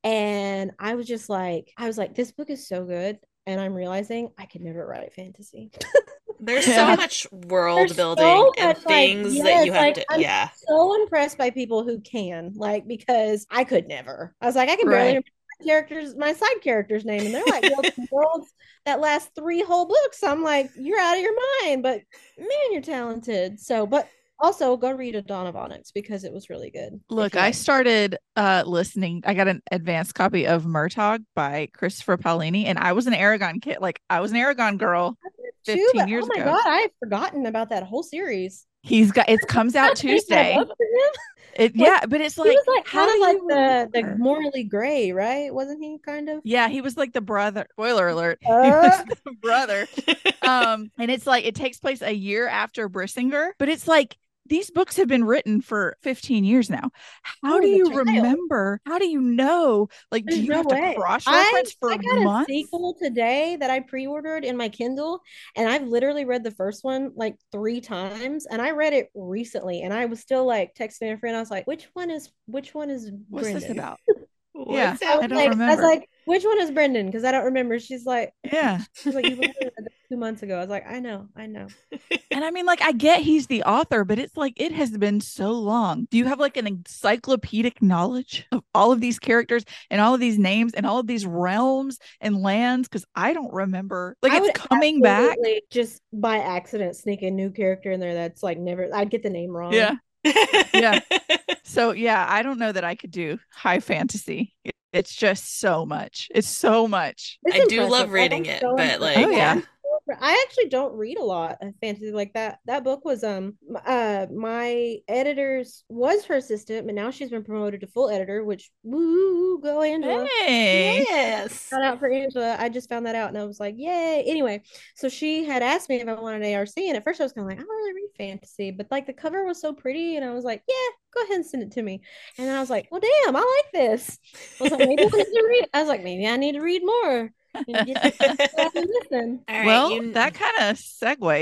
[SPEAKER 3] and I was just like, I was like, this book is so good, and I'm realizing I could never write fantasy.
[SPEAKER 1] There's
[SPEAKER 2] Yeah.
[SPEAKER 1] so much world
[SPEAKER 3] There's
[SPEAKER 1] building
[SPEAKER 3] so
[SPEAKER 1] and
[SPEAKER 3] much, like,
[SPEAKER 1] things that
[SPEAKER 3] yes,
[SPEAKER 1] you have
[SPEAKER 3] like,
[SPEAKER 1] to.
[SPEAKER 3] I'm
[SPEAKER 1] Yeah.
[SPEAKER 3] so impressed by people who can, like, because I could never. I was like, I can barely
[SPEAKER 2] Right.
[SPEAKER 3] remember my characters, my side character's name, and they're like building worlds that last three whole books. I'm like, you're out of your mind, but man, you're talented. So, but also go read A Dawn of Onyx because it was really good. if
[SPEAKER 2] Look,
[SPEAKER 3] you
[SPEAKER 2] I
[SPEAKER 3] like.
[SPEAKER 2] started uh listening. I got an advanced copy of Murtagh by Christopher Paolini, and I was an Aragon kid. Like I was an Aragon girl
[SPEAKER 3] Too,
[SPEAKER 2] fifteen
[SPEAKER 3] but
[SPEAKER 2] years
[SPEAKER 3] oh my
[SPEAKER 2] ago.
[SPEAKER 3] god, I had forgotten about that whole series.
[SPEAKER 2] He's got it comes out Tuesday.
[SPEAKER 3] Book for him?
[SPEAKER 2] It
[SPEAKER 3] Was-
[SPEAKER 2] yeah, but it's
[SPEAKER 3] He
[SPEAKER 2] like
[SPEAKER 3] was like
[SPEAKER 2] how
[SPEAKER 3] kind of
[SPEAKER 2] do
[SPEAKER 3] like
[SPEAKER 2] you
[SPEAKER 3] the the
[SPEAKER 2] remember?
[SPEAKER 3] morally gray, right? Wasn't he kind of?
[SPEAKER 2] Yeah, he was like the brother. Spoiler alert. He
[SPEAKER 3] Uh,
[SPEAKER 2] was the brother. Um, and it's like it takes place a year after Brissinger, but it's like these books have been written for fifteen years now. How
[SPEAKER 3] I
[SPEAKER 2] do
[SPEAKER 3] was a
[SPEAKER 2] you
[SPEAKER 3] child.
[SPEAKER 2] remember? How do you know? Like, do
[SPEAKER 3] There's
[SPEAKER 2] you
[SPEAKER 3] no
[SPEAKER 2] have
[SPEAKER 3] way.
[SPEAKER 2] to cross
[SPEAKER 3] I
[SPEAKER 2] reference for
[SPEAKER 3] I got a
[SPEAKER 2] months?
[SPEAKER 3] sequel today that I pre-ordered in my Kindle, and I've literally read the first one like three times, and I read it recently, and I was still like texting a friend. I was like, "Which one is which one is
[SPEAKER 2] What's this
[SPEAKER 3] Brendan?"
[SPEAKER 2] about?
[SPEAKER 1] What's
[SPEAKER 2] Yeah,
[SPEAKER 3] I
[SPEAKER 1] up?
[SPEAKER 3] was
[SPEAKER 2] I don't
[SPEAKER 3] like, I was
[SPEAKER 2] remember.
[SPEAKER 3] like, "Which one is Brendan?" Because I don't remember. She's like,
[SPEAKER 2] Yeah.
[SPEAKER 3] she's like, "You literally read that two months ago." I was like, "I know, I know."
[SPEAKER 2] And I mean, like, I get he's the author, but it's like it has been so long. Do you have like an encyclopedic knowledge of all of these characters and all of these names and all of these realms and lands? Because I don't remember. Like,
[SPEAKER 3] I
[SPEAKER 2] it's
[SPEAKER 3] would
[SPEAKER 2] coming back.
[SPEAKER 3] absolutely just by accident sneak a new character in there that's like never. I'd get the name wrong.
[SPEAKER 2] Yeah. Yeah. So, yeah, I don't know that I could do high fantasy. It- It's just so much. It's so much.
[SPEAKER 3] It's
[SPEAKER 1] I do
[SPEAKER 3] impressive.
[SPEAKER 1] love
[SPEAKER 3] Like,
[SPEAKER 1] reading
[SPEAKER 3] I'm
[SPEAKER 1] it,
[SPEAKER 3] so
[SPEAKER 1] but
[SPEAKER 3] impressed.
[SPEAKER 1] like,
[SPEAKER 2] Oh, yeah.
[SPEAKER 3] I actually don't read a lot of fantasy like that. That book was um uh my editor's was her assistant, but now she's been promoted to full editor, which woo, go Angela.
[SPEAKER 2] Hey.
[SPEAKER 1] yes.
[SPEAKER 3] Shout out for Angela. I just found that out and I was like, yay. Anyway, so she had asked me if I wanted A R C, and at first I was kind of like, I don't really read fantasy, but like the cover was so pretty, and I was like, yeah, go ahead and send it to me. And then I was like, well, damn, I like this. I was like, maybe I need to read. I was like, maybe I need to read more. And get to listen.
[SPEAKER 1] All right,
[SPEAKER 2] Well,
[SPEAKER 1] you
[SPEAKER 2] that kind of segues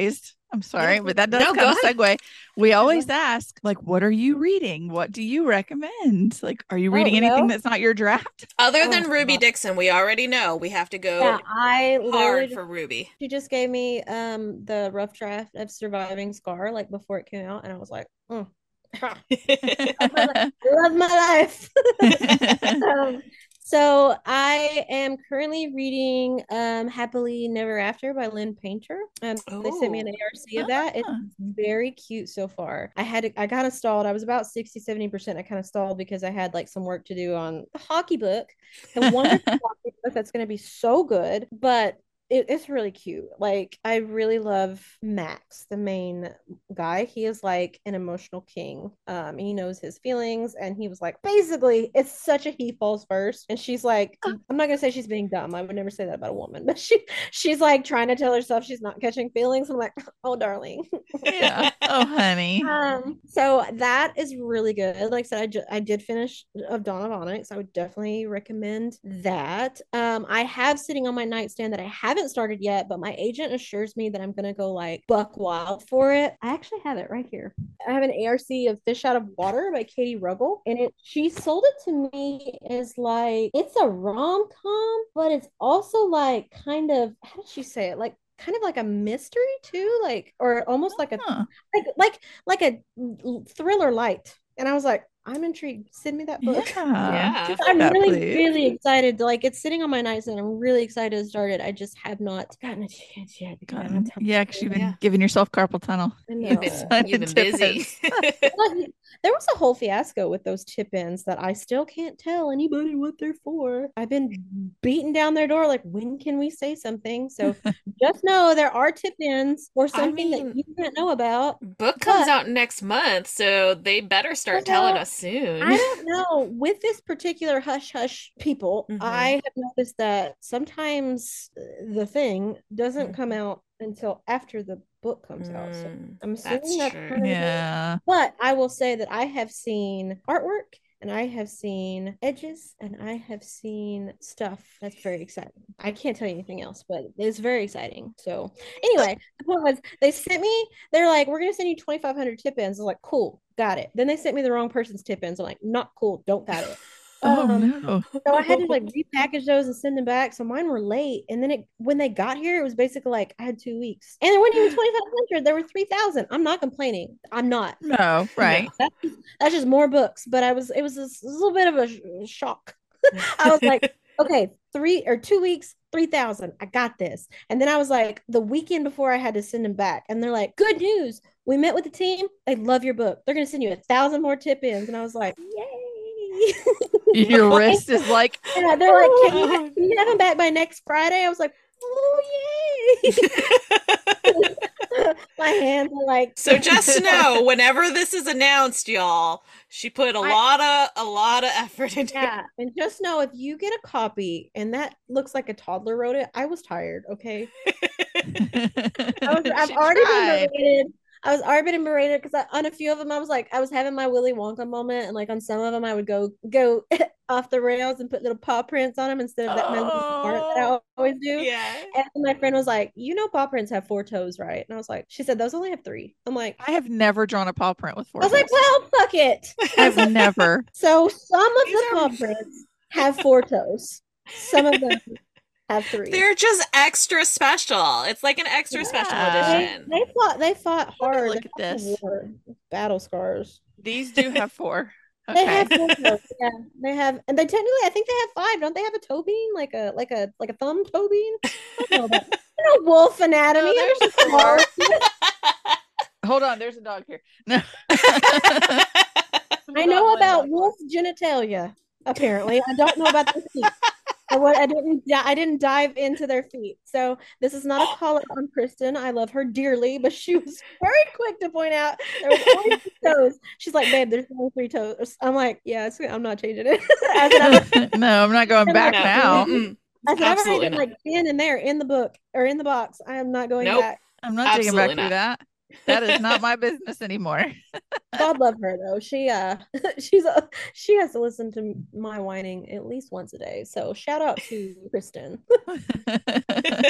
[SPEAKER 2] I'm sorry, but that does
[SPEAKER 1] No,
[SPEAKER 2] kind
[SPEAKER 1] go
[SPEAKER 2] of
[SPEAKER 1] ahead.
[SPEAKER 2] segue. We always ask, like, what are you reading? What do you recommend? Like, are you
[SPEAKER 3] Oh,
[SPEAKER 2] reading anything
[SPEAKER 3] well,
[SPEAKER 2] that's not your draft?
[SPEAKER 1] Other
[SPEAKER 3] oh,
[SPEAKER 1] than Ruby
[SPEAKER 3] God.
[SPEAKER 1] Dixon, we already know we have to
[SPEAKER 3] Yeah,
[SPEAKER 1] go
[SPEAKER 3] I literally
[SPEAKER 1] hard
[SPEAKER 3] just,
[SPEAKER 1] for Ruby.
[SPEAKER 3] she just gave me um the rough draft of Surviving Scar like before it came out, and I was like, mm. I was like, I love my life. Um, so I am currently reading um Happily Never After by Lynn Painter. Um, they sent me an
[SPEAKER 1] Oh.
[SPEAKER 3] A R C of that. It's very cute so far. I had to, I kind of stalled. I was about sixty, seventy percent. I kind of stalled because I had like some work to do on the hockey book, the wonderful hockey book that's going to be so good. But it, it's really cute. Like, I really love Max, the main guy. He is like an emotional king. Um, he knows his feelings, and he was like, basically, it's such a he falls first. And she's like, I'm not gonna say she's being dumb. I would never say that about a woman, but she she's like trying to tell herself she's not catching feelings. I'm like, oh darling.
[SPEAKER 2] Yeah. Oh, honey.
[SPEAKER 3] Um, so that is really good. Like I said, I, ju- I did finish of Dawn of Onyx. I would definitely recommend that. Um, I have sitting on my nightstand that I haven't started yet, but my agent assures me that I'm gonna go like buck wild for it. I actually have it right here. I have an A R C of Fish Out of Water by Katie Ruggles, and it she sold it to me as like it's a rom-com, but it's also like kind of, how did she say it? Like kind of like a mystery too, like, or almost like a
[SPEAKER 2] Huh.
[SPEAKER 3] like like like a thriller light. And I was like, I'm intrigued. Send me that book.
[SPEAKER 2] Yeah.
[SPEAKER 1] Yeah.
[SPEAKER 2] Give me
[SPEAKER 3] I'm
[SPEAKER 2] that,
[SPEAKER 3] really,
[SPEAKER 2] please.
[SPEAKER 3] really excited. To, like, it's sitting on my nightstand. I'm really excited to start it. I just have not gotten a chance yet because I don't have
[SPEAKER 2] Gotten-
[SPEAKER 3] time.
[SPEAKER 2] yeah, because you've been
[SPEAKER 1] Yeah.
[SPEAKER 2] giving yourself carpal tunnel.
[SPEAKER 3] I
[SPEAKER 1] You've
[SPEAKER 3] know.
[SPEAKER 1] been
[SPEAKER 2] Signing
[SPEAKER 1] you've been
[SPEAKER 2] tip
[SPEAKER 1] busy.
[SPEAKER 2] ins.
[SPEAKER 3] Well, there was a whole fiasco with those tip ins that I still can't tell anybody what they're for. I've been beating down their door like, when can we say something? So just know there are tip ins for
[SPEAKER 1] I
[SPEAKER 3] something that
[SPEAKER 1] mean,
[SPEAKER 3] you can't know about.
[SPEAKER 1] book comes
[SPEAKER 3] But
[SPEAKER 1] out next month, so they better start telling
[SPEAKER 3] well,
[SPEAKER 1] us soon.
[SPEAKER 3] I don't know. With this particular hush hush people, I
[SPEAKER 1] Mhm.
[SPEAKER 3] have noticed that sometimes uh, the thing doesn't come
[SPEAKER 1] Mhm.
[SPEAKER 3] out until after the book comes out. So
[SPEAKER 1] Mm,
[SPEAKER 3] I'm
[SPEAKER 1] that's
[SPEAKER 3] assuming that's
[SPEAKER 1] true.
[SPEAKER 3] kind of the case.
[SPEAKER 2] Yeah.
[SPEAKER 3] But I will say that I have seen artwork and I have seen edges and I have seen stuff that's very exciting. I can't tell you anything else, but it's very exciting. So anyway, the point was they sent me, they're like, we're gonna send you twenty-five hundred tip ins. I was like, cool, got it. Then they sent me the wrong person's tip ins. I'm like, not cool, don't got it.
[SPEAKER 2] Oh
[SPEAKER 3] Um,
[SPEAKER 2] no.
[SPEAKER 3] so I had to like repackage those and send them back. So mine were late. And then it when they got here, it was basically like I had two weeks. And there weren't even twenty-five hundred. There were three thousand. I'm not complaining. I'm not.
[SPEAKER 2] No,
[SPEAKER 1] No.
[SPEAKER 2] right.
[SPEAKER 3] That's just, that's just more books. But I was it was a s- little bit of a sh- shock. I was like, okay, three or two weeks, three thousand. I got this. And then I was like, the weekend before I had to send them back. And they're like, good news. We met with the team. They love your book. They're gonna send you a thousand more tip ins. And I was like, yay.
[SPEAKER 2] Your wrist is like,
[SPEAKER 3] Yeah, they're like, can you,
[SPEAKER 1] Oh.
[SPEAKER 3] can you have them back by next Friday? I was like, oh yay. My hands are like
[SPEAKER 1] So just know, whenever this is announced, y'all, she put a
[SPEAKER 3] I-
[SPEAKER 1] lot of a lot of effort into it.
[SPEAKER 3] yeah, and just know if you get a copy and that looks like a toddler wrote it, I was tired, okay? I was, I've
[SPEAKER 2] She
[SPEAKER 3] already
[SPEAKER 2] tried.
[SPEAKER 3] been berated. I was already been berated because on a few of them I was like I was having my Willy Wonka moment, and like on some of them I would go go off the rails and put little paw prints on them instead of that my little art that I
[SPEAKER 2] Oh,
[SPEAKER 3] always do.
[SPEAKER 1] Yeah.
[SPEAKER 3] And my friend was like, "You know, paw prints have four toes, right?" And I was like, "She said those only have three." I'm like,
[SPEAKER 2] I have never drawn a paw print with four
[SPEAKER 3] I was like,
[SPEAKER 2] toes.
[SPEAKER 3] "Well, fuck it."
[SPEAKER 2] I've never.
[SPEAKER 3] So some of
[SPEAKER 1] These
[SPEAKER 3] the
[SPEAKER 1] are-
[SPEAKER 3] paw prints have four toes. Some of them have three.
[SPEAKER 1] They're just extra special. It's like an extra special
[SPEAKER 2] Yeah.
[SPEAKER 3] They,
[SPEAKER 1] edition.
[SPEAKER 3] they fought. They fought
[SPEAKER 2] Let me
[SPEAKER 3] hard.
[SPEAKER 2] look
[SPEAKER 3] They
[SPEAKER 2] at
[SPEAKER 3] fought the
[SPEAKER 2] this.
[SPEAKER 3] war. Battle scars.
[SPEAKER 2] These do have four.
[SPEAKER 3] They
[SPEAKER 2] Okay.
[SPEAKER 3] have four toes. Yeah, they have, and they technically, I think they have five. Don't they have a toe bean, like a like a like a thumb toe bean? I don't know about. You know, wolf anatomy.
[SPEAKER 2] No,
[SPEAKER 3] I'm
[SPEAKER 2] there's
[SPEAKER 3] just
[SPEAKER 2] four.
[SPEAKER 3] smart.
[SPEAKER 2] Hold on, there's a dog here. No.
[SPEAKER 3] I know about wolf genitalia. Apparently, I don't know about their feet. I, wa- I didn't. di- I didn't dive into their feet. So this is not a call out on Kristen. I love her dearly, but she was very quick to point out there was only three toes. She's like, "Babe, there's only three toes." I'm like, "Yeah, it's, I'm not changing it." I said, "I've
[SPEAKER 2] No, I'm not going
[SPEAKER 3] No,
[SPEAKER 2] back
[SPEAKER 1] No.
[SPEAKER 2] now.
[SPEAKER 1] Mm-mm.
[SPEAKER 3] I said, I've already
[SPEAKER 1] Absolutely
[SPEAKER 3] been
[SPEAKER 1] not.
[SPEAKER 3] like ten in there in the book or in the box. I am not going
[SPEAKER 1] Nope.
[SPEAKER 3] back.
[SPEAKER 2] I'm not taking back
[SPEAKER 1] Absolutely
[SPEAKER 2] through
[SPEAKER 1] not.
[SPEAKER 2] that. That is not my business anymore.
[SPEAKER 3] God love her though. She uh she's a, she has to listen to my whining at least once a day. So shout out to Kristen.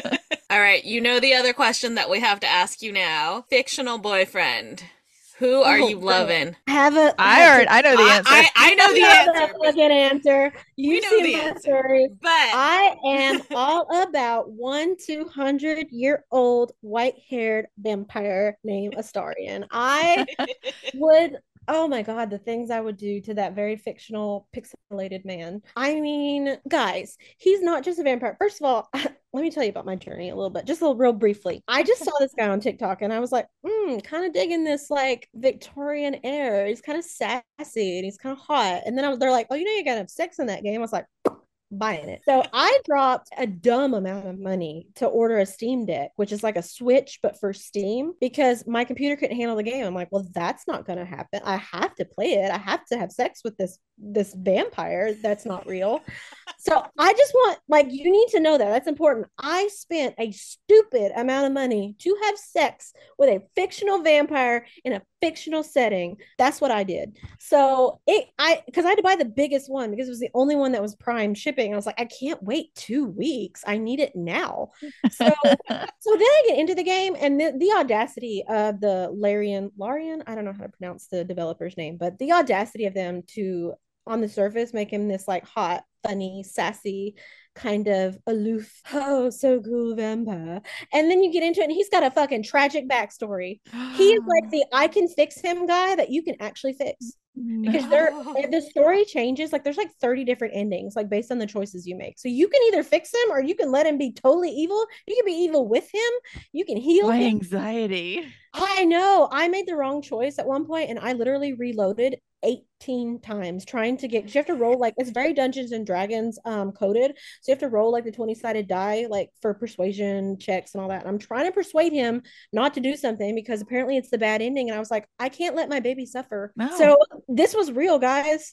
[SPEAKER 1] All right, you know the other question that we have to ask you now. Fictional boyfriend. Who are
[SPEAKER 3] Oh,
[SPEAKER 1] you
[SPEAKER 3] God.
[SPEAKER 1] loving?
[SPEAKER 3] I have a. I
[SPEAKER 2] I
[SPEAKER 3] have
[SPEAKER 2] already,
[SPEAKER 3] to-
[SPEAKER 2] I know the
[SPEAKER 1] I,
[SPEAKER 2] answer.
[SPEAKER 1] I, I know the
[SPEAKER 3] know
[SPEAKER 1] answer.
[SPEAKER 3] that
[SPEAKER 1] but
[SPEAKER 3] fucking answer.
[SPEAKER 1] We
[SPEAKER 3] You've
[SPEAKER 1] know
[SPEAKER 3] seen
[SPEAKER 1] the
[SPEAKER 3] my
[SPEAKER 1] answer.
[SPEAKER 3] stories.
[SPEAKER 1] But
[SPEAKER 3] I am all about one two hundred year old white haired vampire named Astarion. I would, oh my God, the things I would do to that very fictional, pixelated man. I mean, guys, he's not just a vampire. First of all, let me tell you about my journey a little bit, just a little real briefly. I just saw this guy on TikTok and I was like, hmm, kind of digging this like Victorian air. He's kind of sassy and he's kind of hot. And then I was, they're like, oh, you know, you gotta have sex in that game. I was like, buying it. So I dropped a dumb amount of money to order a Steam Deck, which is like a Switch, but for Steam, because my computer couldn't handle the game. I'm like, well, that's not going to happen. I have to play it. I have to have sex with this this vampire that's not real. So I just want, like, you need to know that. That's important. I spent a stupid amount of money to have sex with a fictional vampire in a fictional setting. That's what I did. So it, I, because I had to buy the biggest one because it was the only one that was Prime shipping. I was like, I can't wait two weeks. I need it now. So, so then I get into the game, and the, the audacity of the Larian, Larian, I don't know how to pronounce the developer's name, but the audacity of them to, on the surface, make him this like hot, funny, sassy, kind of aloof, oh, so cool vampire. And then you get into it, and he's got a fucking tragic backstory. He is like the I can fix him guy that you can actually fix. Because there the story changes, like there's like thirty different endings, like based on the choices you make. So you can either fix him or you can let him be totally evil. You can be evil with him, you can heal
[SPEAKER 2] My
[SPEAKER 3] him.
[SPEAKER 2] anxiety.
[SPEAKER 3] I know. I made the wrong choice at one point, and I literally reloaded eighteen times trying to get, because you have to roll like, it's very Dungeons and Dragons um coded. So you have to roll like the twenty sided die, like for persuasion checks and all that. And I'm trying to persuade him not to do something because apparently it's the bad ending. And I was like, I can't let my baby suffer.
[SPEAKER 2] No.
[SPEAKER 3] So this was real, guys.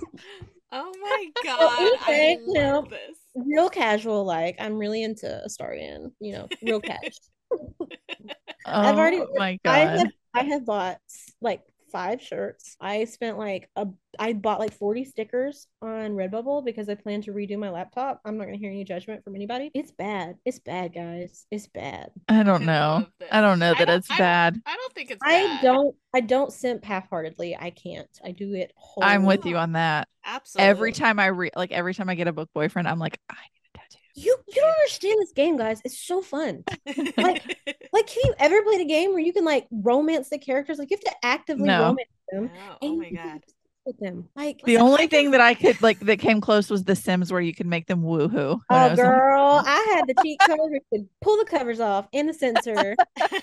[SPEAKER 1] oh my God.
[SPEAKER 3] anyway,
[SPEAKER 1] I
[SPEAKER 3] you know,
[SPEAKER 1] love this.
[SPEAKER 3] Real casual, like I'm really into Astarion, you know, real cash.
[SPEAKER 2] Oh
[SPEAKER 3] I've already,
[SPEAKER 2] my
[SPEAKER 3] I
[SPEAKER 2] God.
[SPEAKER 3] have, I have bought like five shirts. I spent like a, I bought like forty stickers on Redbubble because I plan to redo my laptop. I'm not gonna hear any judgment from anybody. It's bad. It's bad, guys. It's bad.
[SPEAKER 2] I don't
[SPEAKER 1] I
[SPEAKER 2] know.
[SPEAKER 1] love this.
[SPEAKER 2] I don't know
[SPEAKER 1] I
[SPEAKER 2] that
[SPEAKER 1] don't-
[SPEAKER 2] it's
[SPEAKER 1] I don't-
[SPEAKER 2] bad.
[SPEAKER 1] I don't think it's
[SPEAKER 3] I
[SPEAKER 1] bad.
[SPEAKER 3] don't, I don't simp half-heartedly. I can't. I do it whole.
[SPEAKER 2] I'm with you on that.
[SPEAKER 1] Absolutely.
[SPEAKER 2] Every time I re like every time I get a book boyfriend, I'm like, I need a tattoo.
[SPEAKER 3] You you don't understand this game, guys. It's so fun. Like, like, can you ever play a game where you can like romance the characters? Like, you have to actively
[SPEAKER 2] No.
[SPEAKER 3] romance them.
[SPEAKER 1] Oh,
[SPEAKER 3] and
[SPEAKER 1] oh
[SPEAKER 3] you
[SPEAKER 1] my
[SPEAKER 3] can
[SPEAKER 1] God.
[SPEAKER 3] with them. Like,
[SPEAKER 2] The
[SPEAKER 1] Listen,
[SPEAKER 2] only
[SPEAKER 1] I
[SPEAKER 2] thing
[SPEAKER 1] can-
[SPEAKER 2] that I could like that came close was The Sims, where you could make them woohoo. when I
[SPEAKER 3] oh
[SPEAKER 2] was-
[SPEAKER 3] girl, I had the cheat code where you could pull the covers off and the censor.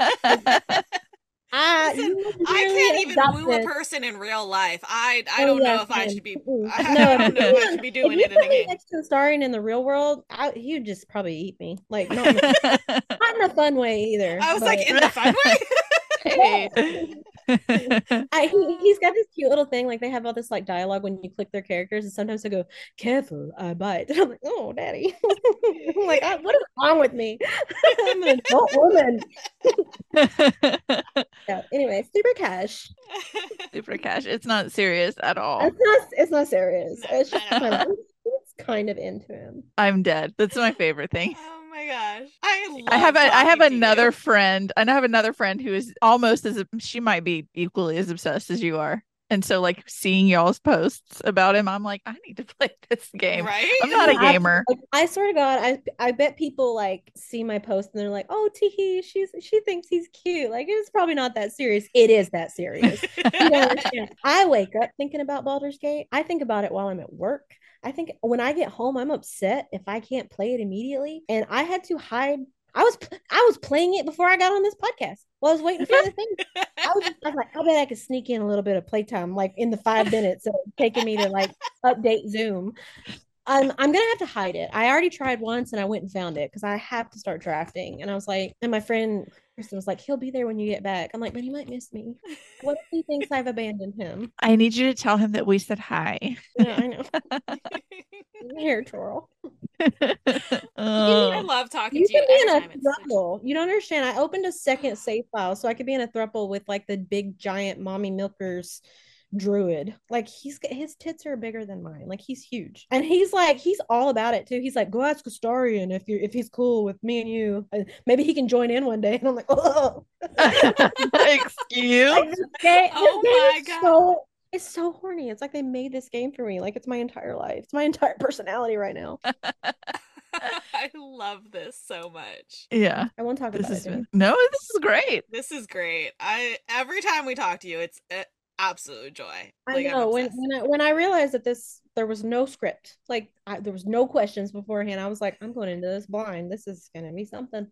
[SPEAKER 3] I,
[SPEAKER 1] Listen,
[SPEAKER 3] you
[SPEAKER 1] I
[SPEAKER 3] really
[SPEAKER 1] can't even woo a
[SPEAKER 3] adopted-
[SPEAKER 1] person in real life. I I
[SPEAKER 3] Oh,
[SPEAKER 1] don't
[SPEAKER 3] yeah,
[SPEAKER 1] know if I
[SPEAKER 3] same.
[SPEAKER 1] should be.
[SPEAKER 3] Mm-mm.
[SPEAKER 1] I
[SPEAKER 3] No,
[SPEAKER 1] don't know if I should be doing
[SPEAKER 3] if you
[SPEAKER 1] it in a
[SPEAKER 3] put me
[SPEAKER 1] game.
[SPEAKER 3] next to Starion in the real world, I, he'd just probably eat me. Like, not in, a, not in a fun way either.
[SPEAKER 1] I was
[SPEAKER 3] but-
[SPEAKER 1] like in the fun way.
[SPEAKER 2] Hey.
[SPEAKER 3] I, he, he's got this cute little thing. Like, they have all this like dialogue when you click their characters, and sometimes they go, "Careful, I bite." And I'm like, "Oh, daddy!" I'm like, I, "What is wrong with me? I'm an adult woman." Yeah. Anyway, super cash.
[SPEAKER 2] Super cash. It's not serious at all.
[SPEAKER 3] It's not. It's not serious.
[SPEAKER 1] No,
[SPEAKER 3] It's just
[SPEAKER 1] not
[SPEAKER 3] kind
[SPEAKER 1] at
[SPEAKER 3] of. It's kind of into him.
[SPEAKER 2] I'm dead. That's my favorite thing.
[SPEAKER 1] Oh my gosh, I love
[SPEAKER 2] I have a, I have
[SPEAKER 1] talking to
[SPEAKER 2] another
[SPEAKER 1] you.
[SPEAKER 2] friend, and I have another friend who is almost as she might be equally as obsessed as you are. And so, like, seeing y'all's posts about him, I'm like, I need to play this game.
[SPEAKER 1] Right?
[SPEAKER 2] I'm not a
[SPEAKER 3] I-
[SPEAKER 2] gamer.
[SPEAKER 3] like, I swear to God, I I bet people like see my post and they're like, "Oh, Teehee, she's she thinks he's cute." Like, it's probably not that serious. It is that serious. You don't understand. I wake up thinking about Baldur's Gate. I think about it while I'm at work. I think when I get home, I'm upset if I can't play it immediately. And I had to hide. I was I was playing it before I got on this podcast. While I was waiting for the thing. I was, I was like, I bet I could sneak in a little bit of playtime, like in the five minutes that it's taking me to like update Zoom. I'm I'm gonna have to hide it. I already tried once and I went and found it because I have to start drafting. And I was like, and my friend Kristen was like, he'll be there when you get back. I'm like, but he might miss me. What if he thinks I've abandoned him?
[SPEAKER 2] I need you to tell him that we said hi.
[SPEAKER 3] Yeah, I know. Here, Torl.
[SPEAKER 1] I
[SPEAKER 2] Oh,
[SPEAKER 1] love talking
[SPEAKER 3] You
[SPEAKER 1] to you.
[SPEAKER 3] can be in
[SPEAKER 1] Every
[SPEAKER 3] a
[SPEAKER 1] time it's such-
[SPEAKER 3] throuple. You don't understand. I opened a second save file so I could be in a throuple with like the big giant mommy milkers druid. Like he's his tits are bigger than mine. Like he's huge, and he's like he's all about it too. He's like, go ask Astarion if you if he's cool with me and you. Uh, Maybe he can join in one day. And I'm like, oh,
[SPEAKER 2] Excuse.
[SPEAKER 3] like, this game,
[SPEAKER 1] Oh
[SPEAKER 3] this game
[SPEAKER 1] my
[SPEAKER 3] is
[SPEAKER 1] God.
[SPEAKER 3] so it's so horny. It's like they made this game for me. Like it's my entire life. It's my entire personality right now.
[SPEAKER 1] I love this so much.
[SPEAKER 2] Yeah.
[SPEAKER 3] I won't talk
[SPEAKER 2] This
[SPEAKER 3] about
[SPEAKER 2] has
[SPEAKER 3] it.
[SPEAKER 2] been no, this is great.
[SPEAKER 1] This is great. I every time we talk to you, it's an absolute joy.
[SPEAKER 3] I
[SPEAKER 1] Like, I'm
[SPEAKER 3] know when
[SPEAKER 1] obsessed.
[SPEAKER 3] when I when I realized that this there was no script, like I, there was no questions beforehand. I was like, I'm going into this blind. This is gonna be something.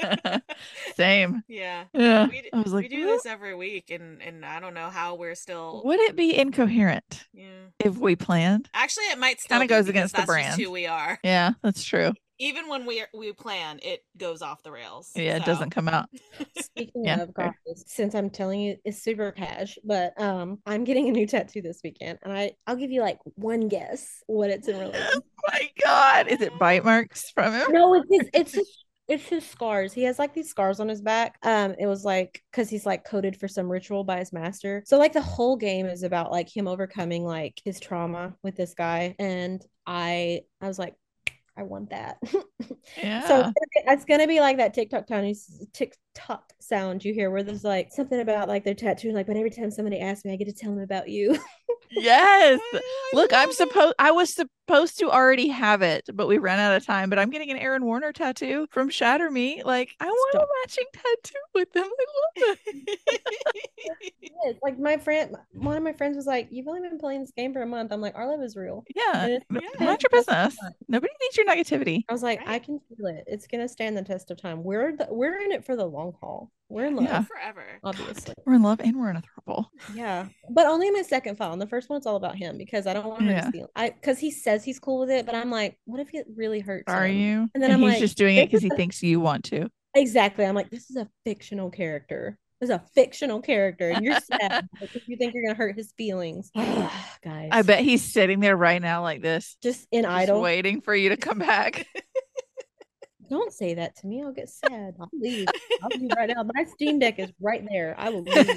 [SPEAKER 2] Same.
[SPEAKER 1] Yeah.
[SPEAKER 2] Yeah.
[SPEAKER 1] We, d-
[SPEAKER 2] I was like,
[SPEAKER 1] we do
[SPEAKER 2] "Well,
[SPEAKER 1] this every week, and and I don't know how we're still.
[SPEAKER 2] would it be incoherent
[SPEAKER 1] Yeah.
[SPEAKER 2] if we planned?
[SPEAKER 1] Actually, it might still
[SPEAKER 2] Kinda
[SPEAKER 1] be
[SPEAKER 2] goes
[SPEAKER 1] because
[SPEAKER 2] against the
[SPEAKER 1] that's just
[SPEAKER 2] brand.
[SPEAKER 1] who we are.
[SPEAKER 2] Yeah, that's true.
[SPEAKER 1] Even when we we plan, it goes off the rails.
[SPEAKER 2] Yeah, it
[SPEAKER 1] so.
[SPEAKER 2] doesn't come out.
[SPEAKER 3] Speaking
[SPEAKER 2] Yeah,
[SPEAKER 3] of,
[SPEAKER 2] fair.
[SPEAKER 3] guys, since I'm telling you it's super cash, but um, I'm getting a new tattoo this weekend, and I I'll give you like one guess what it's in relation.
[SPEAKER 2] Oh my God. Is it bite marks from him?
[SPEAKER 3] No, it's his, it's his, it's his scars. He has like these scars on his back. Um, it was like because he's like coded for some ritual by his master. So like the whole game is about like him overcoming like his trauma with this guy, and I I was like, I want that.
[SPEAKER 2] Yeah.
[SPEAKER 3] So it's gonna, be, it's gonna be like that TikTok tiny TikTok sound you hear where there's like something about like their tattoo, like, but every time somebody asks me, I get to tell them about you.
[SPEAKER 2] Yes.
[SPEAKER 1] I
[SPEAKER 2] Look, I'm
[SPEAKER 1] love it.
[SPEAKER 2] supposed I was supposed to already have it, but we ran out of time. But I'm getting an Aaron Warner tattoo from Shatter Me. Like, I want
[SPEAKER 3] Stop.
[SPEAKER 2] a matching tattoo with them. I love it.
[SPEAKER 3] Yes, like my friend, one of my friends was like, "You've only been playing this game for a month." I'm like, "Our love is real."
[SPEAKER 2] Yeah.
[SPEAKER 3] And it's
[SPEAKER 2] n-
[SPEAKER 1] Yeah.
[SPEAKER 2] Mind your business. Nobody needs your negativity.
[SPEAKER 3] I was like, I
[SPEAKER 1] Right.
[SPEAKER 3] can feel it. It's gonna stand the test of time. We're the, we're in it for the long haul. We're in love,
[SPEAKER 2] Yeah.
[SPEAKER 1] Forever.
[SPEAKER 3] obviously.
[SPEAKER 2] We're in love and we're in a throuple.
[SPEAKER 3] Yeah, but only in my second file. And the first one, it's all about him because I don't want to hurt
[SPEAKER 2] Yeah.
[SPEAKER 3] his feelings. I because he says he's cool with it, but I'm like, what if it really hurts
[SPEAKER 2] Are
[SPEAKER 3] him?
[SPEAKER 2] you?
[SPEAKER 3] And then
[SPEAKER 2] And
[SPEAKER 3] I'm
[SPEAKER 2] he's
[SPEAKER 3] like,
[SPEAKER 2] just doing it
[SPEAKER 3] this
[SPEAKER 2] because
[SPEAKER 3] is
[SPEAKER 2] he
[SPEAKER 3] a-
[SPEAKER 2] thinks you want to.
[SPEAKER 3] exactly. I'm like, this is a fictional character. This is a fictional character, and you're sad because you think you're gonna hurt his feelings, guys.
[SPEAKER 2] I bet he's sitting there right now like this,
[SPEAKER 3] just in
[SPEAKER 2] just
[SPEAKER 3] idle.
[SPEAKER 2] waiting for you to come back.
[SPEAKER 3] Don't say that to me. I'll get sad. I'll leave. I'll leave right now. My Steam Deck is right there. I will leave.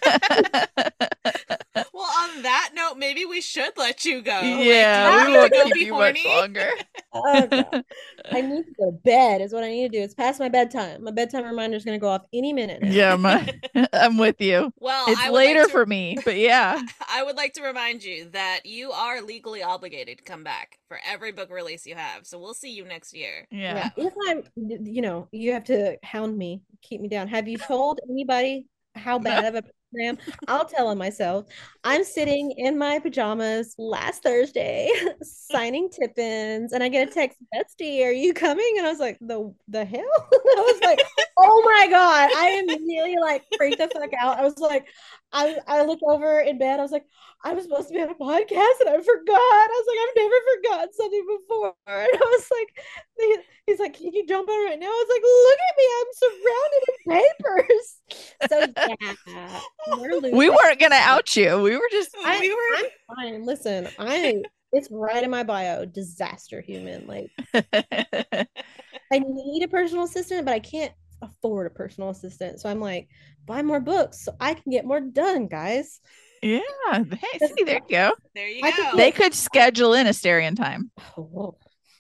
[SPEAKER 1] Well, on that note, maybe we should let you go. Like, do you
[SPEAKER 2] Yeah,
[SPEAKER 1] want
[SPEAKER 2] we
[SPEAKER 1] me to
[SPEAKER 2] won't
[SPEAKER 1] go
[SPEAKER 2] keep
[SPEAKER 1] be
[SPEAKER 2] you much
[SPEAKER 1] horny?
[SPEAKER 2] longer.
[SPEAKER 3] Oh, God. I need to go to bed is what I need to do. It's past my bedtime. My bedtime reminder is going to go off any minute now.
[SPEAKER 2] Yeah, my, I'm with you.
[SPEAKER 1] Well,
[SPEAKER 2] It's
[SPEAKER 1] I would like
[SPEAKER 2] later
[SPEAKER 1] to-
[SPEAKER 2] for me, but yeah.
[SPEAKER 1] I would like to remind you that you are legally obligated to come back for every book release you have. So we'll see you next year.
[SPEAKER 2] Yeah.
[SPEAKER 3] Yeah. If I'm, you know, you have to hound me, keep me down. Have you told anybody how bad of a I am? I'll tell them myself. I'm sitting in my pajamas last Thursday signing tip-ins, and I get a text, Bestie, are you coming? And I was like, the the hell? I was like, oh my God. I immediately like freaked the fuck out. I was like, I, I looked over in bed. I was like, I was supposed to be on a podcast and I forgot. I was like, I've never forgotten something before. And I was like, he, he's like, can you jump on right now? I was like, look at me. I'm surrounded in papers. So yeah, we're losing.
[SPEAKER 2] We weren't going to out you. We were just.
[SPEAKER 3] I,
[SPEAKER 1] we were
[SPEAKER 3] I'm fine. Listen, I it's right in my bio, disaster human. Like I need a personal assistant, but I can't afford a personal assistant. So I'm like, buy more books so I can get more done, guys.
[SPEAKER 2] Yeah. Hey, see, there you go.
[SPEAKER 1] there you
[SPEAKER 3] I
[SPEAKER 1] go.
[SPEAKER 3] could
[SPEAKER 2] They could schedule in a Asterion time.
[SPEAKER 3] Oh.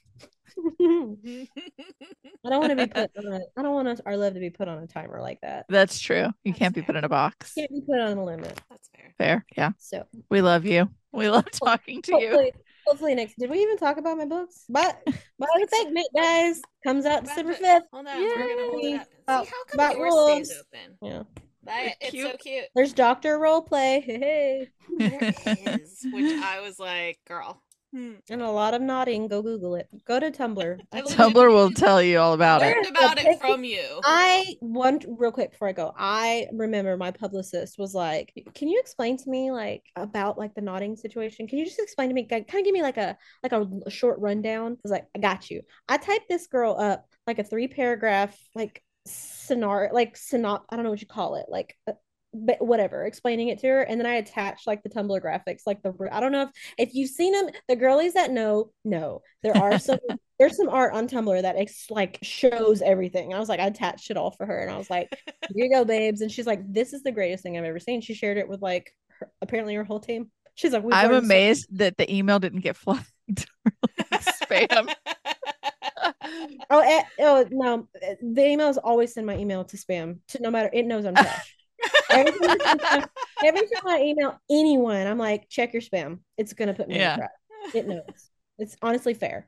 [SPEAKER 3] I don't want to be put on a, I don't want us, our love to be put on a timer like that.
[SPEAKER 2] That's true. You
[SPEAKER 1] That's
[SPEAKER 2] can't be
[SPEAKER 1] fair.
[SPEAKER 2] put in a box.
[SPEAKER 3] Can't be put on a limit.
[SPEAKER 1] That's fair.
[SPEAKER 2] Fair. Yeah.
[SPEAKER 3] So
[SPEAKER 2] We love you. We love talking to you.
[SPEAKER 3] hopefully, hopefully next. Did we even talk about my books? But by the segment, guys, comes out December fifth.
[SPEAKER 1] Hold on, we're gonna hold it up.
[SPEAKER 3] About-
[SPEAKER 1] See how come
[SPEAKER 3] about
[SPEAKER 1] yours
[SPEAKER 3] wolves.
[SPEAKER 1] stays open?
[SPEAKER 3] Yeah.
[SPEAKER 1] That, it's so
[SPEAKER 2] Cute.
[SPEAKER 1] cute.
[SPEAKER 3] There's Doctor Roleplay. Hey,
[SPEAKER 1] There is, which I was like, girl. Hmm.
[SPEAKER 3] and a lot of nodding. Go Google it. Go to Tumblr.
[SPEAKER 1] I
[SPEAKER 3] That's-
[SPEAKER 1] legit-
[SPEAKER 2] Tumblr will tell you all about it.
[SPEAKER 1] Learned about it from you.
[SPEAKER 3] I one real quick before I go. I remember my publicist was like, "Can you explain to me like about like the nodding situation? Can you just explain to me, kind of give me like a like a, a short rundown?" I was like, "I got you." I typed this girl up like a three paragraph like scenario, like synop. I don't know what you call it, like. Uh, but whatever, explaining it to her, and then I attached like the Tumblr graphics, like the I don't know if if you've seen them, the girlies that know know there are some there's some art on Tumblr that ex- like shows everything. I was like, I attached it all for her, and I was like, here you go, babes. And she's like, this is the greatest thing I've ever seen. She shared it with like her, apparently her whole team. She's like, we've
[SPEAKER 2] I'm
[SPEAKER 3] learned so-
[SPEAKER 2] amazed that the email didn't get flagged like spam.
[SPEAKER 3] Oh, eh, oh no, the emails always send my email to spam. To no matter, it knows I'm trash. Every time, every time I email anyone, I'm like, check your spam. It's gonna put me
[SPEAKER 2] Yeah.
[SPEAKER 3] in trash. It knows. It's honestly fair.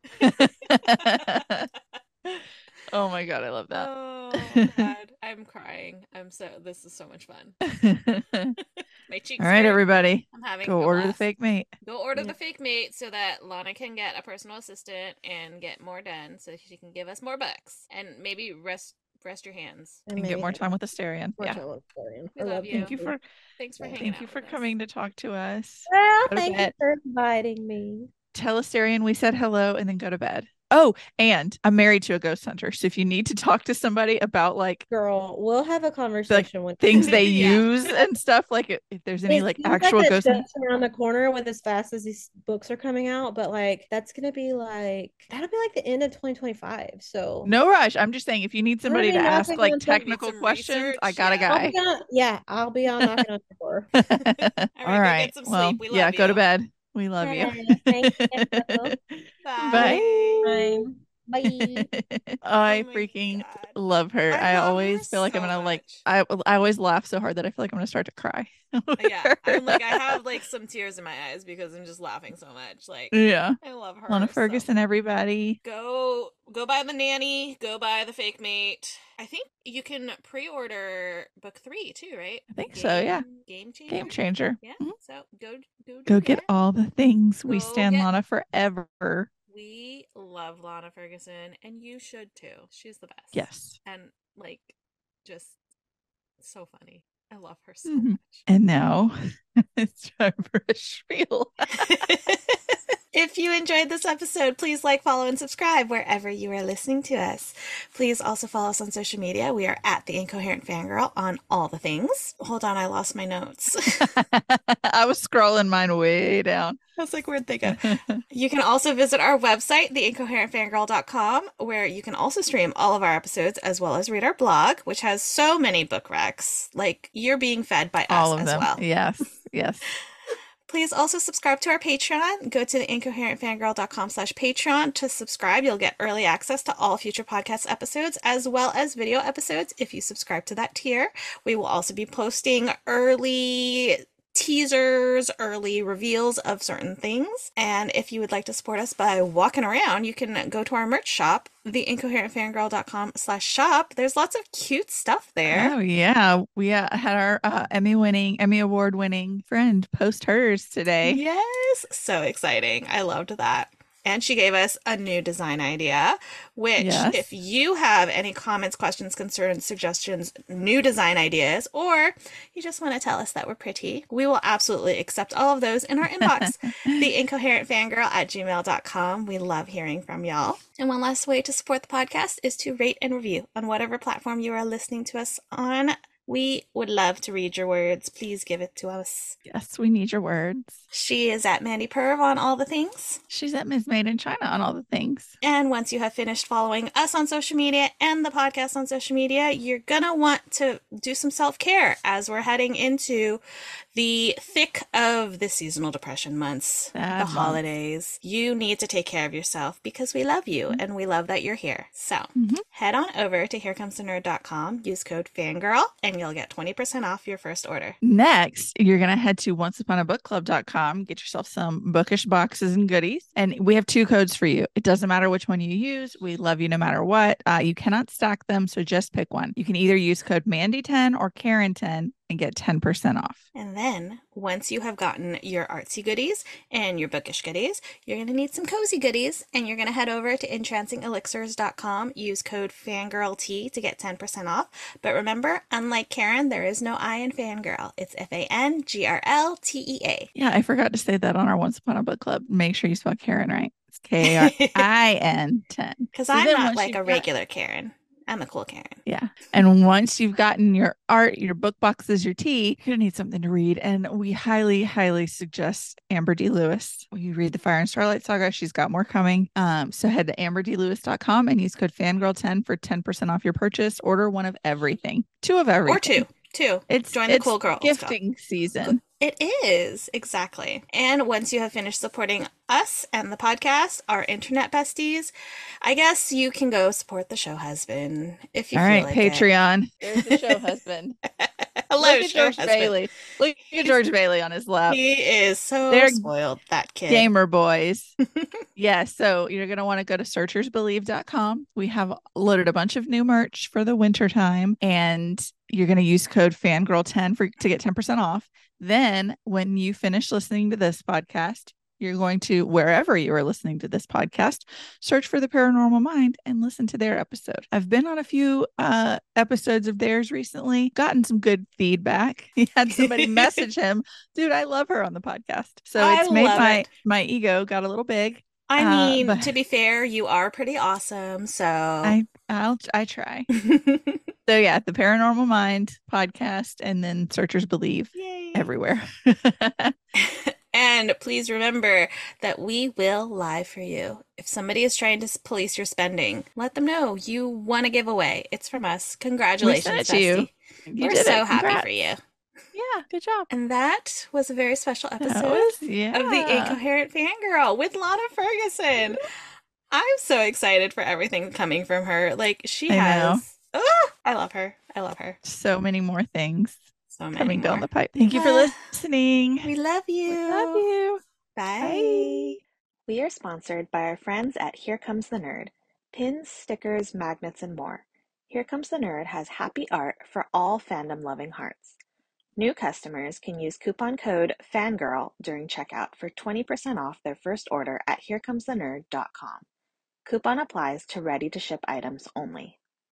[SPEAKER 2] Oh my God, I love that.
[SPEAKER 1] Oh God, I'm crying. I'm so this is so much fun. My cheeks
[SPEAKER 2] All right,
[SPEAKER 1] hurt.
[SPEAKER 2] everybody.
[SPEAKER 1] I'm having
[SPEAKER 2] Go
[SPEAKER 1] a
[SPEAKER 2] order the
[SPEAKER 1] blast.
[SPEAKER 2] fake mate.
[SPEAKER 1] Go order
[SPEAKER 3] Yeah.
[SPEAKER 1] the fake mate so that Lana can get a personal assistant and get more done so she can give us more books and maybe rest rest your hands.
[SPEAKER 3] And
[SPEAKER 2] And get
[SPEAKER 3] maybe
[SPEAKER 2] more
[SPEAKER 3] hang
[SPEAKER 2] time
[SPEAKER 3] out.
[SPEAKER 2] with Asterion.
[SPEAKER 3] More
[SPEAKER 2] Yeah.
[SPEAKER 3] time with Florian.
[SPEAKER 1] We
[SPEAKER 3] I
[SPEAKER 1] love
[SPEAKER 3] love
[SPEAKER 1] you.
[SPEAKER 2] Thank you for
[SPEAKER 1] Thanks for
[SPEAKER 3] Yeah.
[SPEAKER 1] hanging
[SPEAKER 2] thank you
[SPEAKER 1] out
[SPEAKER 2] for
[SPEAKER 1] with us.
[SPEAKER 2] coming to talk to us.
[SPEAKER 3] Well,
[SPEAKER 2] Go to
[SPEAKER 3] thank you
[SPEAKER 2] bed.
[SPEAKER 3] for inviting me.
[SPEAKER 2] Tell Asterion we said hello and then go to bed. Oh, and I'm married to a ghost hunter. So if you need to talk to somebody about like
[SPEAKER 3] Girl, we'll have a conversation when
[SPEAKER 2] things they
[SPEAKER 1] Yeah.
[SPEAKER 2] use and stuff, like if, if there's any
[SPEAKER 3] It
[SPEAKER 2] like
[SPEAKER 3] seems
[SPEAKER 2] actual
[SPEAKER 3] that
[SPEAKER 2] ghost
[SPEAKER 3] shut's around the corner with as fast as these books are coming out, but like that's gonna be like that'll be like the end of twenty twenty-five. So
[SPEAKER 2] no rush. I'm just saying if you need somebody
[SPEAKER 3] be
[SPEAKER 2] to ask
[SPEAKER 3] knocking
[SPEAKER 2] like
[SPEAKER 3] on some-
[SPEAKER 2] technical
[SPEAKER 1] some
[SPEAKER 2] questions,
[SPEAKER 1] research,
[SPEAKER 2] I got a
[SPEAKER 1] yeah.
[SPEAKER 3] I'll
[SPEAKER 2] guy.
[SPEAKER 3] be on, yeah, I'll be on knocking on the door.
[SPEAKER 2] All
[SPEAKER 1] All right, go
[SPEAKER 2] right.
[SPEAKER 1] get some
[SPEAKER 2] Well,
[SPEAKER 1] sleep. We
[SPEAKER 2] yeah,
[SPEAKER 1] love
[SPEAKER 2] go to
[SPEAKER 1] you.
[SPEAKER 2] bed. We love you.
[SPEAKER 3] Okay, thank you.
[SPEAKER 2] Bye.
[SPEAKER 3] Bye. Bye.
[SPEAKER 2] I
[SPEAKER 1] Oh my
[SPEAKER 2] freaking
[SPEAKER 1] God.
[SPEAKER 2] love her.
[SPEAKER 1] I
[SPEAKER 2] I,
[SPEAKER 1] love her
[SPEAKER 2] always feel like I'm
[SPEAKER 1] so
[SPEAKER 2] gonna like
[SPEAKER 1] much.
[SPEAKER 2] I I always laugh so hard that I feel like I'm gonna start to cry. with
[SPEAKER 1] Yeah,
[SPEAKER 2] her.
[SPEAKER 1] I'm like I have like some tears in my eyes because I'm just laughing so much. Like
[SPEAKER 2] Yeah.
[SPEAKER 1] I love her.
[SPEAKER 2] Lana
[SPEAKER 1] so
[SPEAKER 2] Ferguson, everybody.
[SPEAKER 1] Go go buy the nanny, go buy the fake mate. I think you can pre-order book three too, right?
[SPEAKER 2] I think so, yeah.
[SPEAKER 1] Game changer.
[SPEAKER 2] Game changer.
[SPEAKER 1] Yeah.
[SPEAKER 2] Mhm.
[SPEAKER 1] So go go do
[SPEAKER 2] Go get
[SPEAKER 1] that.
[SPEAKER 2] all the things. We
[SPEAKER 1] Go
[SPEAKER 2] stand
[SPEAKER 1] get-
[SPEAKER 2] Lana forever.
[SPEAKER 1] We love Lana Ferguson, and you should too. She's the best.
[SPEAKER 2] Yes.
[SPEAKER 1] And like, just so funny. I love her so
[SPEAKER 2] Mhm.
[SPEAKER 1] much.
[SPEAKER 2] And now it's time for a spiel.
[SPEAKER 1] If you enjoyed this episode, please like, follow, and subscribe wherever you are listening to us. Please also follow us on social media. We are at The Incoherent Fangirl on all the things. Hold on, I lost my notes.
[SPEAKER 2] I was scrolling mine way down.
[SPEAKER 1] I was like, where'd they go? You can also visit our website, the incoherent fangirl dot com, where you can also stream all of our episodes as well as read our blog, which has so many book recs. Like, you're being fed by
[SPEAKER 2] all
[SPEAKER 1] us
[SPEAKER 2] of
[SPEAKER 1] as
[SPEAKER 2] them.
[SPEAKER 1] well.
[SPEAKER 2] Yes. Yes.
[SPEAKER 1] Please also subscribe to our Patreon. Go to the incoherent fangirl dot com slash Patreon to subscribe. You'll get early access to all future podcast episodes as well as video episodes if you subscribe to that tier. We will also be posting early teasers, early reveals of certain things. And if you would like to support us by walking around, you can go to our merch shop, the incoherent fangirl dot com slash shop. There's lots of cute stuff there.
[SPEAKER 2] Oh yeah, we uh, had our uh, Emmy winning, Emmy award winning friend post hers today.
[SPEAKER 1] Yes, so exciting. I loved that. And she gave us a new design idea, which
[SPEAKER 2] Yes.
[SPEAKER 1] if you have any comments, questions, concerns, suggestions, new design ideas, or you just want to tell us that we're pretty, we will absolutely accept all of those in our inbox. the incoherent fangirl at gmail dot com. We love hearing from y'all. And one last way to support the podcast is to rate and review on whatever platform you are listening to us on. We would love to read your words. Please give it to us.
[SPEAKER 2] Yes, we need your words.
[SPEAKER 1] She is at Mandy Perv on all the things.
[SPEAKER 2] She's at Miss Made in China on all the things.
[SPEAKER 1] And once you have finished following us on social media and the podcast on social media, you're going to want to do some self-care as we're heading into the thick of the seasonal depression months,
[SPEAKER 2] Sad
[SPEAKER 1] the
[SPEAKER 2] months.
[SPEAKER 1] holidays. You need to take care of yourself because we love you
[SPEAKER 2] Mhm.
[SPEAKER 1] and we love that you're here. So
[SPEAKER 2] Mhm.
[SPEAKER 1] head on over to here comes the nerd dot com, use code fangirl, and you'll get twenty percent off your first order.
[SPEAKER 2] Next, you're going to head to once upon a book club dot com, get yourself some bookish boxes and goodies. And we have two codes for you. It doesn't matter which one you use. We love you no matter what. Uh, you cannot stack them, so just pick one. You can either use code Mandy ten or Karen ten and get ten percent off.
[SPEAKER 1] And then, once you have gotten your artsy goodies and your bookish goodies, you're going to need some cozy goodies, and you're going to head over to entrancing elixirs dot com, use code FANGIRLT to get ten percent off. But remember, unlike Karen, there is no I in fangirl. It's F A N G R L T E A.
[SPEAKER 2] Yeah, I forgot to say that on our Once Upon a Book Club. Make sure you spell Karen right. It's K A R I N ten.
[SPEAKER 1] Because
[SPEAKER 2] So
[SPEAKER 1] I'm
[SPEAKER 2] then
[SPEAKER 1] not
[SPEAKER 2] once
[SPEAKER 1] like
[SPEAKER 2] you've
[SPEAKER 1] a
[SPEAKER 2] got-
[SPEAKER 1] regular Karen. I'm a cool Karen.
[SPEAKER 2] Yeah. And once you've gotten your art, your book boxes, your tea, you're going to need something to read. And we highly, highly suggest Amber D. Lewis. You read the Fire and Starlight Saga. She's got more coming. Um, so head to amber d lewis dot com and use code fangirl ten for ten percent off your purchase. Order one of everything. Two of everything.
[SPEAKER 1] Or two. Two.
[SPEAKER 2] It's
[SPEAKER 1] Join the
[SPEAKER 2] it's
[SPEAKER 1] cool girl
[SPEAKER 2] gifting season.
[SPEAKER 1] It is, exactly. And once you have finished supporting us and the podcast, our internet besties, I guess you can go support the show husband if you
[SPEAKER 2] All
[SPEAKER 1] feel
[SPEAKER 2] right,
[SPEAKER 1] like
[SPEAKER 2] Patreon.
[SPEAKER 1] it.
[SPEAKER 2] There's the show husband.
[SPEAKER 1] Hello,
[SPEAKER 2] Look at
[SPEAKER 1] show
[SPEAKER 2] George
[SPEAKER 1] husband.
[SPEAKER 2] Bailey. Look at
[SPEAKER 1] He's,
[SPEAKER 2] George Bailey on his lap.
[SPEAKER 1] he is so
[SPEAKER 2] They're
[SPEAKER 1] spoiled, that kid.
[SPEAKER 2] gamer boys. Yeah, so you're going to want to go to searchers believe dot com. We have loaded a bunch of new merch for the winter time, and you're going to use code fangirl ten for to get ten percent off. Then when you finish listening to this podcast, you're going to, wherever you are listening to this podcast, search for The Paranormal Mind and listen to their episode. I've been on a few uh, episodes of theirs recently, gotten some good feedback. He had somebody message him, dude, I love her on the podcast. So
[SPEAKER 1] I
[SPEAKER 2] it's made
[SPEAKER 1] love
[SPEAKER 2] my,
[SPEAKER 1] it.
[SPEAKER 2] my ego got a little big.
[SPEAKER 1] I
[SPEAKER 2] Uh,
[SPEAKER 1] mean,
[SPEAKER 2] but-
[SPEAKER 1] to be fair, you are pretty awesome, so
[SPEAKER 2] I, I'll, I try. So yeah, The Paranormal Mind podcast, and then Searchers Believe
[SPEAKER 1] Yay.
[SPEAKER 2] everywhere.
[SPEAKER 1] And please remember that we will lie for you. If somebody is trying to s- police your spending, let them know you won a giveaway. It's from us. Congratulations,
[SPEAKER 2] it to you.
[SPEAKER 1] bestie.
[SPEAKER 2] You
[SPEAKER 1] We're
[SPEAKER 2] did
[SPEAKER 1] so
[SPEAKER 2] it.
[SPEAKER 1] happy
[SPEAKER 2] Congrats.
[SPEAKER 1] for you.
[SPEAKER 2] Yeah, good job.
[SPEAKER 1] And that was a very special
[SPEAKER 2] That
[SPEAKER 1] episode
[SPEAKER 2] was- yeah.
[SPEAKER 1] of the Incoherent Fangirl with Lana Ferguson. I'm so excited for everything coming from her. Like, she
[SPEAKER 2] I know.
[SPEAKER 1] has. Ah, I love her. I love her.
[SPEAKER 2] So many more things
[SPEAKER 1] So many
[SPEAKER 2] coming down
[SPEAKER 1] more.
[SPEAKER 2] the pipe. Thank you for
[SPEAKER 1] Ah,
[SPEAKER 2] listening.
[SPEAKER 1] We love you.
[SPEAKER 2] We love you.
[SPEAKER 1] Bye.
[SPEAKER 2] Bye.
[SPEAKER 4] We are sponsored by our friends at Here Comes the Nerd. Pins, stickers, magnets, and more. Here Comes the Nerd has happy art for all fandom-loving hearts. New customers can use coupon code FANGIRL during checkout for twenty percent off their first order at here comes the nerd dot com. Coupon applies to ready-to-ship items only.